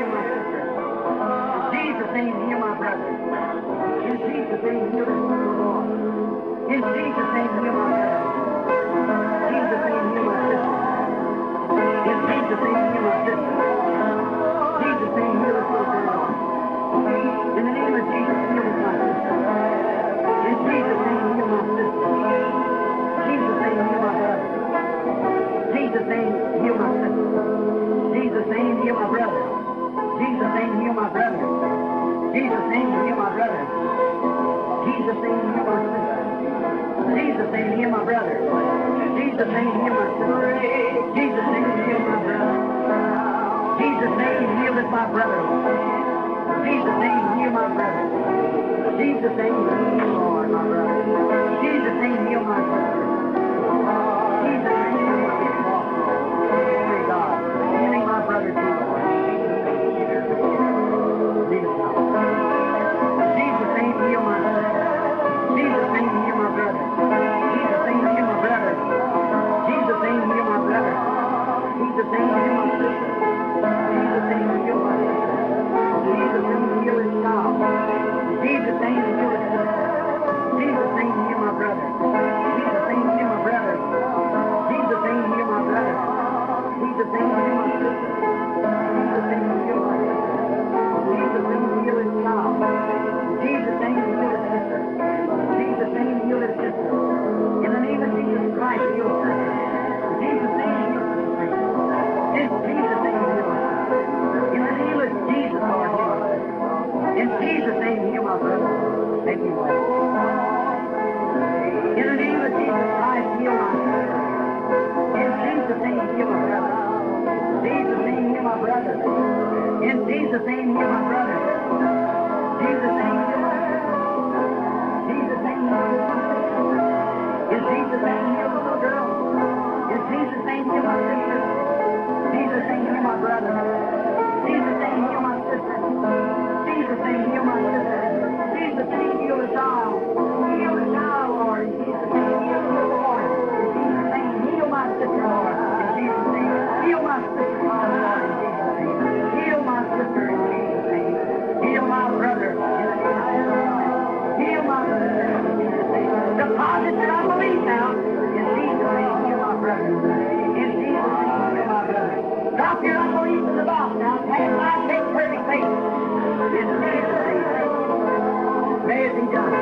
Speaker 3: Jesus' name, heal my sister. Jesus' name, heal my brother. Jesus' name, heal my brother. Jesus' name, heal my brother. Jesus' name, heal my sister. Jesus' name, heal my brother. Jesus' name, heal my sister. Jesus' name, heal my brother. Jesus' name, heal is my brother. Jesus' name, heal my brother. Jesus' name, heal Lord, my brother. Jesus' name, heal my sister. Jesus' name, heal my sister. Pray God. Healing my brother too, Lord. Jesus' name, heal my sister. Jesus' name, heal my brother. Jesus' name, heal my brother. Jesus' name, heal my brother. Jesus' name, heal my sister. Jesus' name, heal my sister. Jesus' name, heal his child. Jesus' name, heal his sister. Jesus' name, heal my brother. Jesus' name, heal my brother. Jesus' name, heal my brother. Jesus' name, heal my sister. Jesus' name, heal my sister. Jesus' name, heal his child. Jesus' name, heal his sister. Jesus' name, heal his sister. In the name of Jesus Christ, heal his sister. Jesus' name, heal his sister. In Jesus' name, heal my sister. In the name of Jesus, Lord, heal my sister. In Jesus' name, heal my brother. Thank you, Lord. In the name of Jesus Christ, heal my sister. In Jesus' name, heal my brother. Jesus' name, heal my brother. In Jesus' name, heal my brother. Jesus' name, heal my sister. Jesus' name, heal my sister. In Jesus' name, heal the little girl. In Jesus' name, heal my sister. Jesus' name, heal my brother. Jesus' name, heal my sister. Jesus' name, heal my sister. Jesus' name, heal the child. Heal the child, Lord. In Jesus' name, heal the little boy. In Jesus' name, heal my sister, Lord. In Jesus' name, heal my sister, Lord. In Jesus' name, heal my sister. In Jesus' name, heal my brother. In the name of Jesus, heal my sister. In Jesus' name, deposit that I believe now. In Jesus' name, heal my brother. In Jesus' name, heal my brother. Drop your unbelief in the box now. Have my faith, perfect faith. In Jesus' name, may it be done.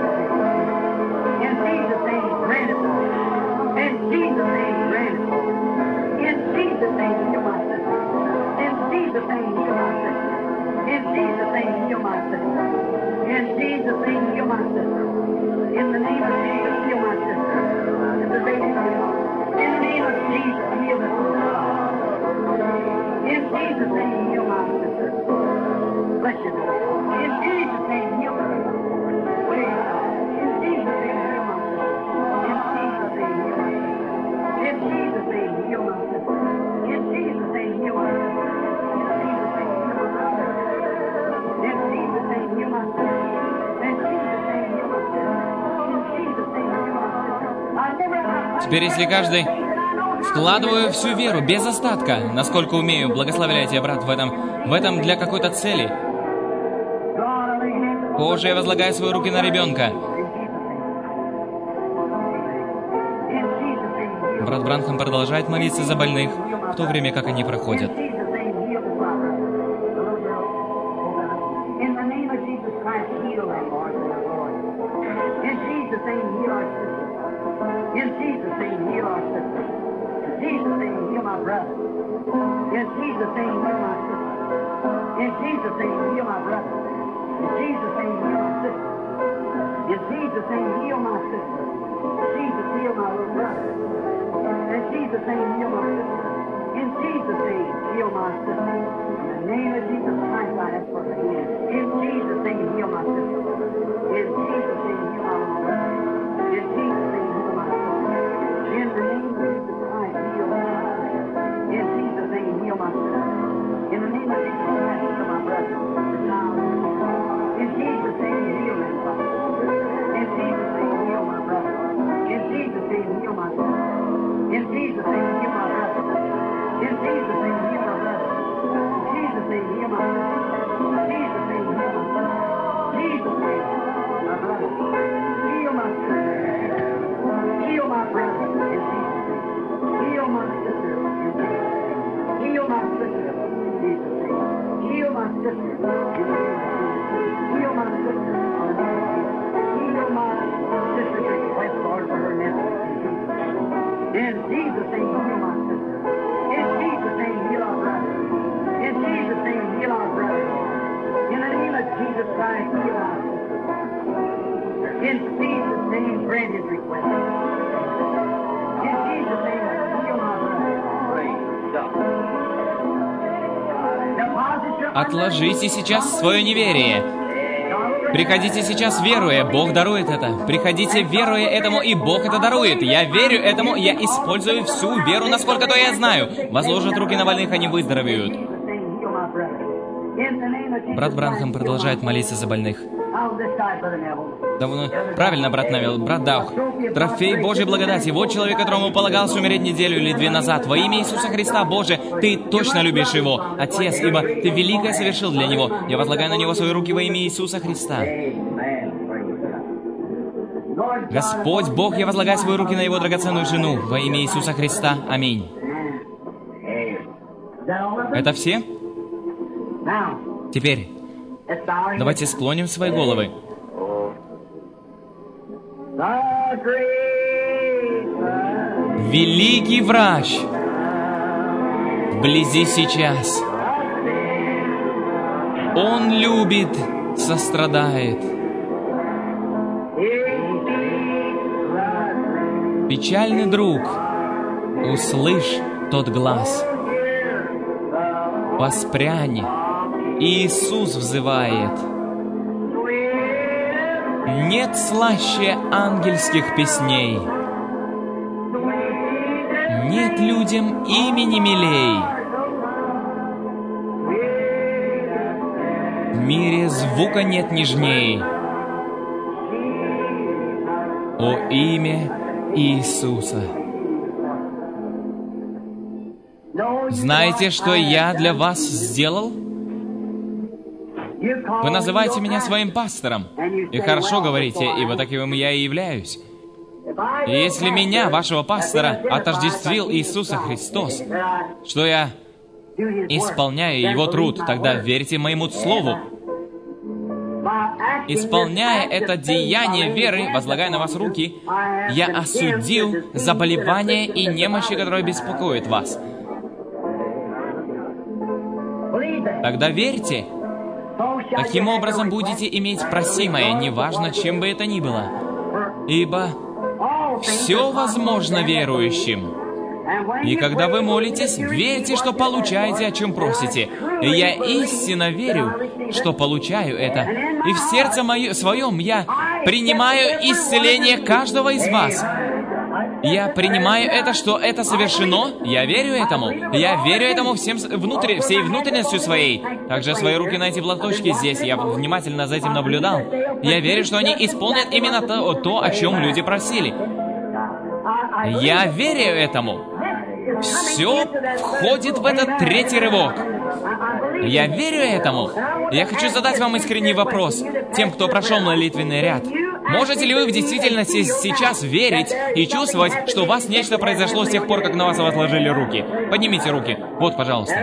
Speaker 3: In Jesus' name, grant it. In Jesus' name, grant it. In Jesus' name, heal my sister. In Jesus' name, heal my sister. In Jesus' name, heal my sister. In Jesus' name, heal my sister. In the name of Jesus, heal my sister. In the name of Jesus, in the name of Jesus, heal my sister. In Jesus' name, heal my sister. Bless you, Lord. In Jesus' name, heal my sister. Praise God. In Jesus' name, heal my sister. In Jesus' name, heal my sister. In Jesus' name, heal my sister. In Jesus' name, heal my sister. In Jesus' name, heal my sister. In Jesus' name, heal my sister. In Jesus' name, heal my sister. I never.
Speaker 2: Теперь, если каждый... Вкладываю всю веру, без остатка, насколько умею. Благословляю тебя, брат, в этом, в этом для какой-то цели. Боже, я возлагаю свои руки на ребенка. Брат Бранхам продолжает молиться за больных, в то время как они проходят. Отложите сейчас свое неверие. Приходите сейчас, веруя, Бог дарует это. Приходите, веруя этому, и Бог это дарует. Я верю этому, я использую всю веру, насколько то я знаю. Возложат руки на больных, они выздоровеют. Брат Бранхам продолжает молиться за больных. Давно... Правильно, брат Невилл, брат Даух. Трофей Божьей благодати. Вот человек, которому полагалось умереть неделю или две назад. Во имя Иисуса Христа, Боже, Ты точно любишь его, Отец, ибо Ты великое совершил для него. Я возлагаю на него свои руки во имя Иисуса Христа. Господь Бог, я возлагаю свои руки на его драгоценную жену во имя Иисуса Христа. Аминь. Это все? Теперь давайте склоним свои головы. Великий врач вблизи сейчас. Он любит, сострадает. Печальный друг, услышь тот глас. Воспрянь, Иисус взывает. Нет слаще ангельских песней. Нет людям имени милей. В мире звука нет нежней. О имя Иисуса. Знаете, что я для вас сделал? Вы называете меня своим пастором. И хорошо говорите, ибо таким я и являюсь. И если меня, вашего пастора, отождествил Иисуса Христос, что я исполняю Его труд, тогда верьте моему слову. Исполняя это деяние веры, возлагая на вас руки, я осудил заболевания и немощи, которые беспокоят вас. Тогда верьте. Таким образом будете иметь просимое, неважно, чем бы это ни было. Ибо все возможно верующим. И когда вы молитесь, верьте, что получаете, о чем просите. И я истинно верю, что получаю это. И в сердце моем, своем я принимаю исцеление каждого из вас. Я принимаю это, что это совершено. Я верю этому. Я верю этому всем внутри, всей внутренностью своей. Также свои руки на эти платочки здесь. Я внимательно за этим наблюдал. Я верю, что они исполнят именно то, то, о чем люди просили. Я верю этому. Все входит в этот третий рывок. Я верю этому. Я хочу задать вам искренний вопрос, тем, кто прошел молитвенный ряд. Можете ли вы в действительности сейчас верить и чувствовать, что у вас нечто произошло с тех пор, как на вас возложили руки? Поднимите руки. Вот, пожалуйста.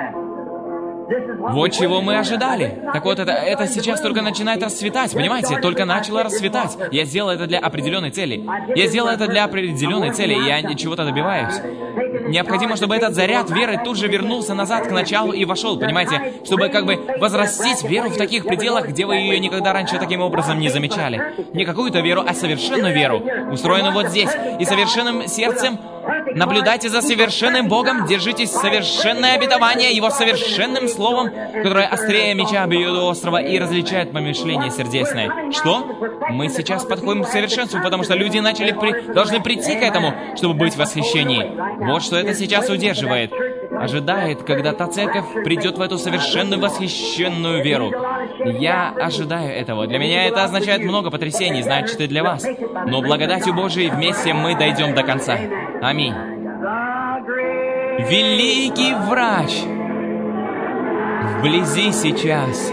Speaker 2: Вот чего мы ожидали. Так вот, это, это сейчас только начинает расцветать, понимаете? Только начало расцветать. Я сделал это для определенной цели. Я сделал это для определенной цели, и я чего-то добиваюсь. Необходимо, чтобы этот заряд веры тут же вернулся назад к началу и вошел, понимаете? Чтобы как бы возрастить веру в таких пределах, где вы ее никогда раньше таким образом не замечали. Не какую-то веру, а совершенную веру, устроенную вот здесь. И совершенным сердцем наблюдайте за совершенным Богом, держитесь совершенное обетование Его совершенным словом, которое острее меча обоюдоострого и различает помышление сердечное. Что? Мы сейчас подходим к совершенству, потому что люди начали при... должны прийти к этому, чтобы быть в восхищении. Вот что это сейчас удерживает. Ожидает, когда та церковь придет в эту совершенную восхищенную веру. Я ожидаю этого. Для меня это означает много потрясений, значит и для вас. Но благодатью Божией вместе мы дойдем до конца. Аминь. Великий врач вблизи сейчас.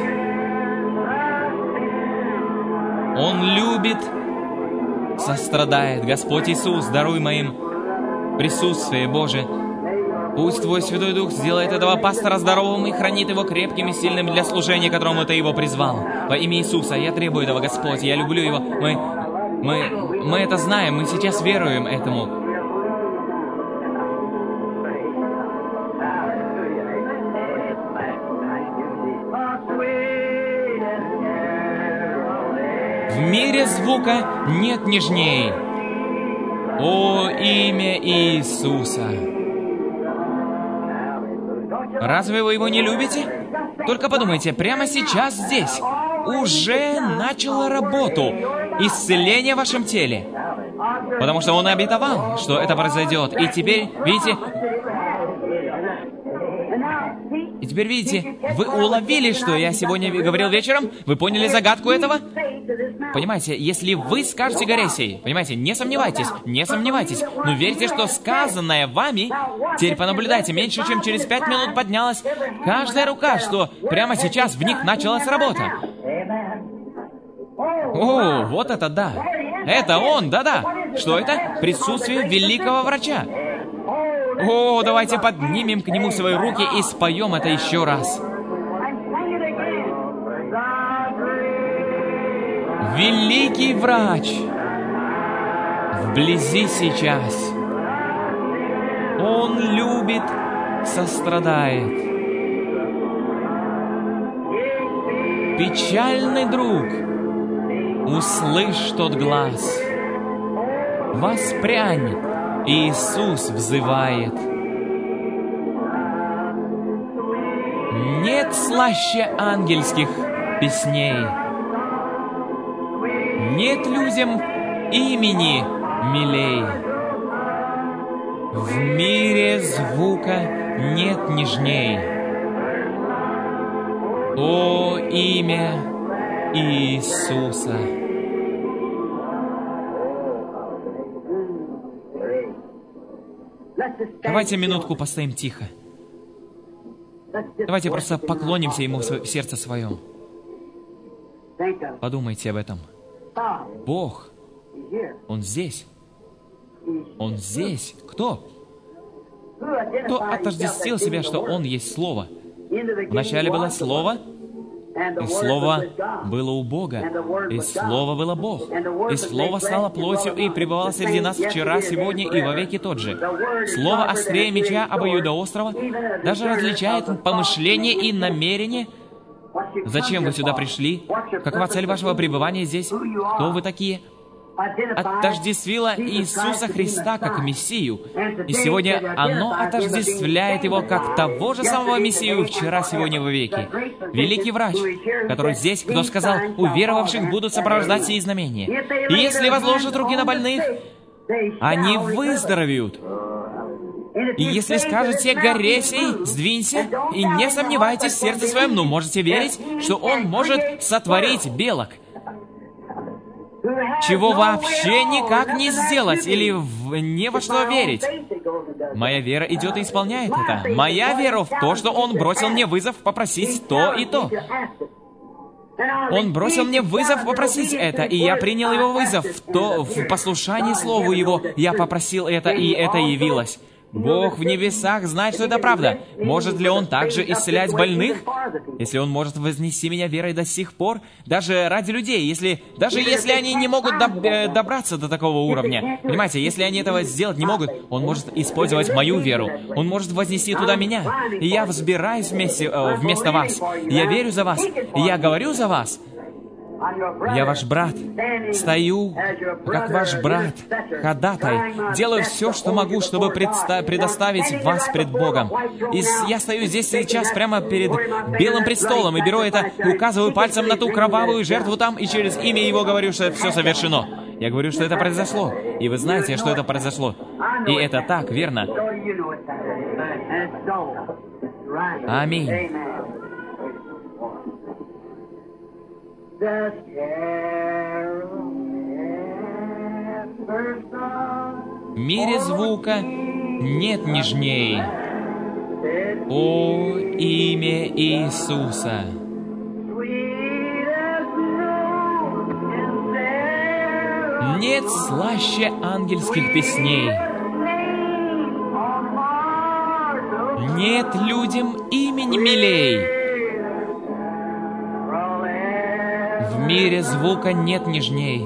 Speaker 2: Он любит, сострадает. Господь Иисус, даруй моим присутствие, Боже. Пусть Твой Святой Дух сделает этого пастора здоровым и хранит его крепким и сильным для служения, которому Ты его призвал. Во имя Иисуса, я требую этого, Господь, я люблю его. Мы, мы, мы это знаем, мы сейчас веруем этому. В мире звука нет нежней. О, имя Иисуса! Разве вы его не любите? Только подумайте, прямо сейчас здесь уже начало работу исцеление в вашем теле. Потому что Он обетовал, что это произойдет. И теперь, видите... И теперь, видите, вы уловили, что я сегодня говорил вечером? Вы поняли загадку этого? Понимаете, если вы скажете горе сей, понимаете, не сомневайтесь, не сомневайтесь, но верьте, что сказанное вами, теперь понаблюдайте, меньше чем через пять минут поднялась каждая рука, что прямо сейчас в них началась работа. О, вот это да! Это он, да-да! Что это? Присутствие великого врача. О, давайте поднимем к нему свои руки и споем это еще раз. Великий врач вблизи сейчас. Он любит, сострадает. Печальный друг, услышь тот глаз. Воспрянь, Иисус взывает. Нет слаще ангельских песней. Нет людям имени милей. В мире звука нет нежней. О, имя Иисуса! Давайте минутку постоим тихо. Давайте просто поклонимся Ему в сердце своем. Подумайте об этом. Бог, Он здесь. Он здесь. Кто? Кто отождествил себя, что Он есть Слово? Вначале было Слово, и Слово было у Бога, и Слово было Бог, и Слово стало плотью и пребывало среди нас вчера, сегодня и вовеки тот же. Слово острее меча обоюдоострого даже различает помышление и намерение. Зачем вы сюда пришли? Какова цель вашего пребывания здесь? Кто вы такие? Отождествило Иисуса Христа как Мессию, и сегодня оно отождествляет Его как того же самого Мессию вчера, сегодня, вовеки. Великий врач, который здесь, кто сказал, у веровавших будут сопровождать сии знамения. И если возложат руки на больных, они выздоровеют. И если скажете горе сей, сдвинься, и не сомневайтесь в сердце своем, но можете верить, что Он может сотворить белок, чего вообще никак не сделать или в не во что верить. Моя вера идет и исполняет это. Моя вера в то, что Он бросил мне вызов попросить то и то. Он бросил мне вызов попросить это, и я принял его вызов. В, то, в послушании Слову Его я попросил это, и это явилось. Бог в небесах знает, что это правда. Может ли Он также исцелять больных? Если Он может вознести меня верой до сих пор, даже ради людей, если, даже если они не могут доб, э, добраться до такого уровня. Понимаете, если они этого сделать не могут, Он может использовать мою веру. Он может вознести туда меня. И я взбираюсь вместе, э, вместо вас. Я верю за вас. И я говорю за вас. Я ваш брат, стою, как ваш брат, ходатай, делаю все, что могу, чтобы предста- предоставить вас пред Богом. И я стою здесь сейчас прямо перед белым престолом и беру это, и указываю пальцем на ту кровавую жертву там, и через имя Его говорю, что все совершено. Я говорю, что это произошло, и вы знаете, что это произошло. И это так, верно? Аминь. В мире звука нет нежней. О, имя Иисуса! Нет слаще ангельских песней. Нет людям имени милей. В мире звука нет нежней.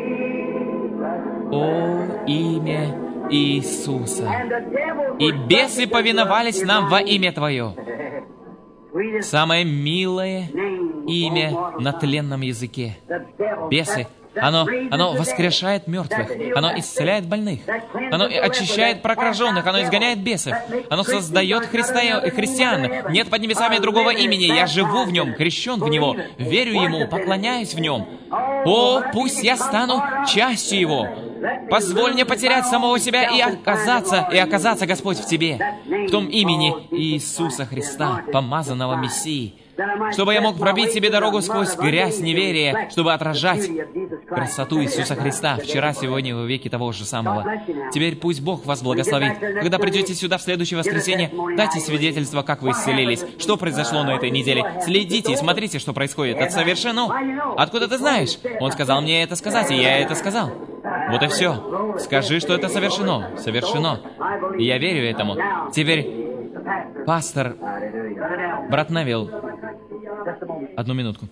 Speaker 2: О, имя Иисуса! И бесы повиновались нам во имя Твое. Самое милое имя на тленном языке. Бесы. Оно, оно воскрешает мертвых. Оно исцеляет больных. Оно очищает прокаженных. Оно изгоняет бесов. Оно создает Христа и христиан. Нет под небесами другого имени. Я живу в Нем, крещен в Него, верю Ему, поклоняюсь в Нем. О, пусть я стану частью Его. Позволь мне потерять самого себя и оказаться, и оказаться, Господь, в Тебе, в том имени Иисуса Христа, помазанного Мессии, чтобы я мог пробить себе дорогу сквозь грязь неверия, чтобы отражать красоту Иисуса Христа, вчера, сегодня и во веки того же самого. Теперь пусть Бог вас благословит. Когда придете сюда в следующее воскресенье, дайте свидетельство, как вы исцелились, что произошло на этой неделе. Следите и смотрите, что происходит. Это совершено. Откуда ты знаешь? Он сказал мне это сказать, и я это сказал. Вот и все. Скажи, что это совершено. Совершено. И я верю этому. Теперь, пастор, брат Невилл, одну минутку.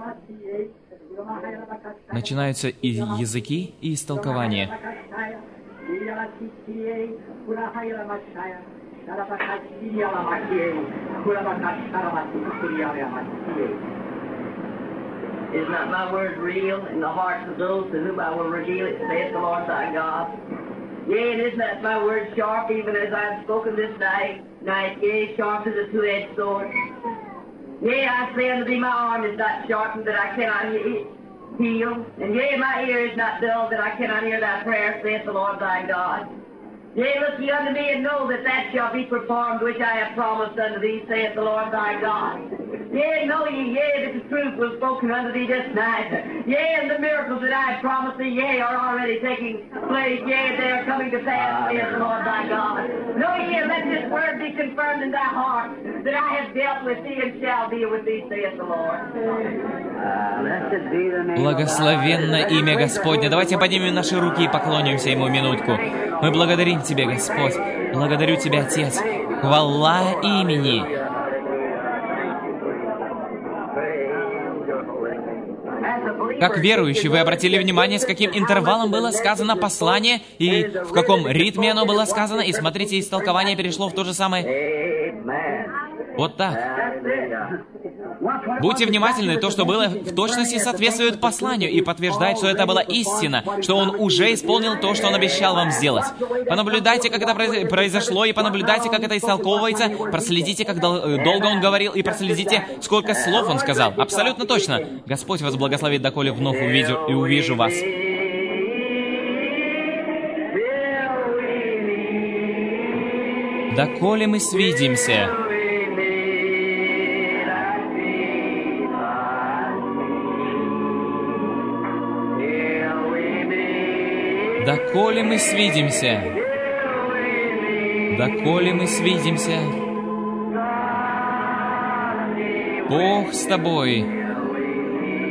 Speaker 2: Начинаются и языки, и истолкования.
Speaker 3: Is not my word real in the hearts of those to whom I will reveal it, saith the Lord thy God? Yea, and is not my word sharp, even as I have spoken this night, night, yea, sharp as a two-edged sword? Yea, I say unto thee, my arm is not sharpened that I cannot he- heal, and yea, my ear is not dull that I cannot hear thy prayer, saith the Lord thy God. Yea, look ye unto me, and know that that shall be performed which I have promised unto thee, saith the Lord thy God. Yea, know ye, yea, that the truth was spoken unto thee this night. Yea, and the miracles that I have promised thee, yea, are already taking place. Yea, they are coming to pass, saith the Lord thy God. Know ye, and let this word be confirmed in thy heart, that I have dealt with thee and shall deal with thee, saith the Lord.
Speaker 2: Благословенно имя Господне. Давайте поднимем наши руки и поклонимся Ему минутку. Мы благодарим Тебя, Господь. Благодарю Тебя, Отец. Хвала имени. Как верующие, вы обратили внимание, с каким интервалом было сказано послание, и в каком ритме оно было сказано, и смотрите, истолкование перешло в то же самое. Вот так. Будьте внимательны, то, что было в точности соответствует посланию и подтверждает, что это была истина, что Он уже исполнил то, что Он обещал вам сделать. Понаблюдайте, как это произошло, и понаблюдайте, как это истолковывается, проследите, как долго Он говорил, и проследите, сколько слов Он сказал. Абсолютно точно. Господь вас благословит, доколе вновь увижу и увижу вас. Доколе мы свидимся. Доколе мы свидимся. Доколе мы свидимся. Бог с тобой.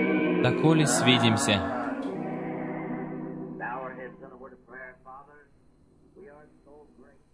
Speaker 2: Доколе свидимся.
Speaker 3: Bow our heads in a word of prayer, Father. We are so grateful.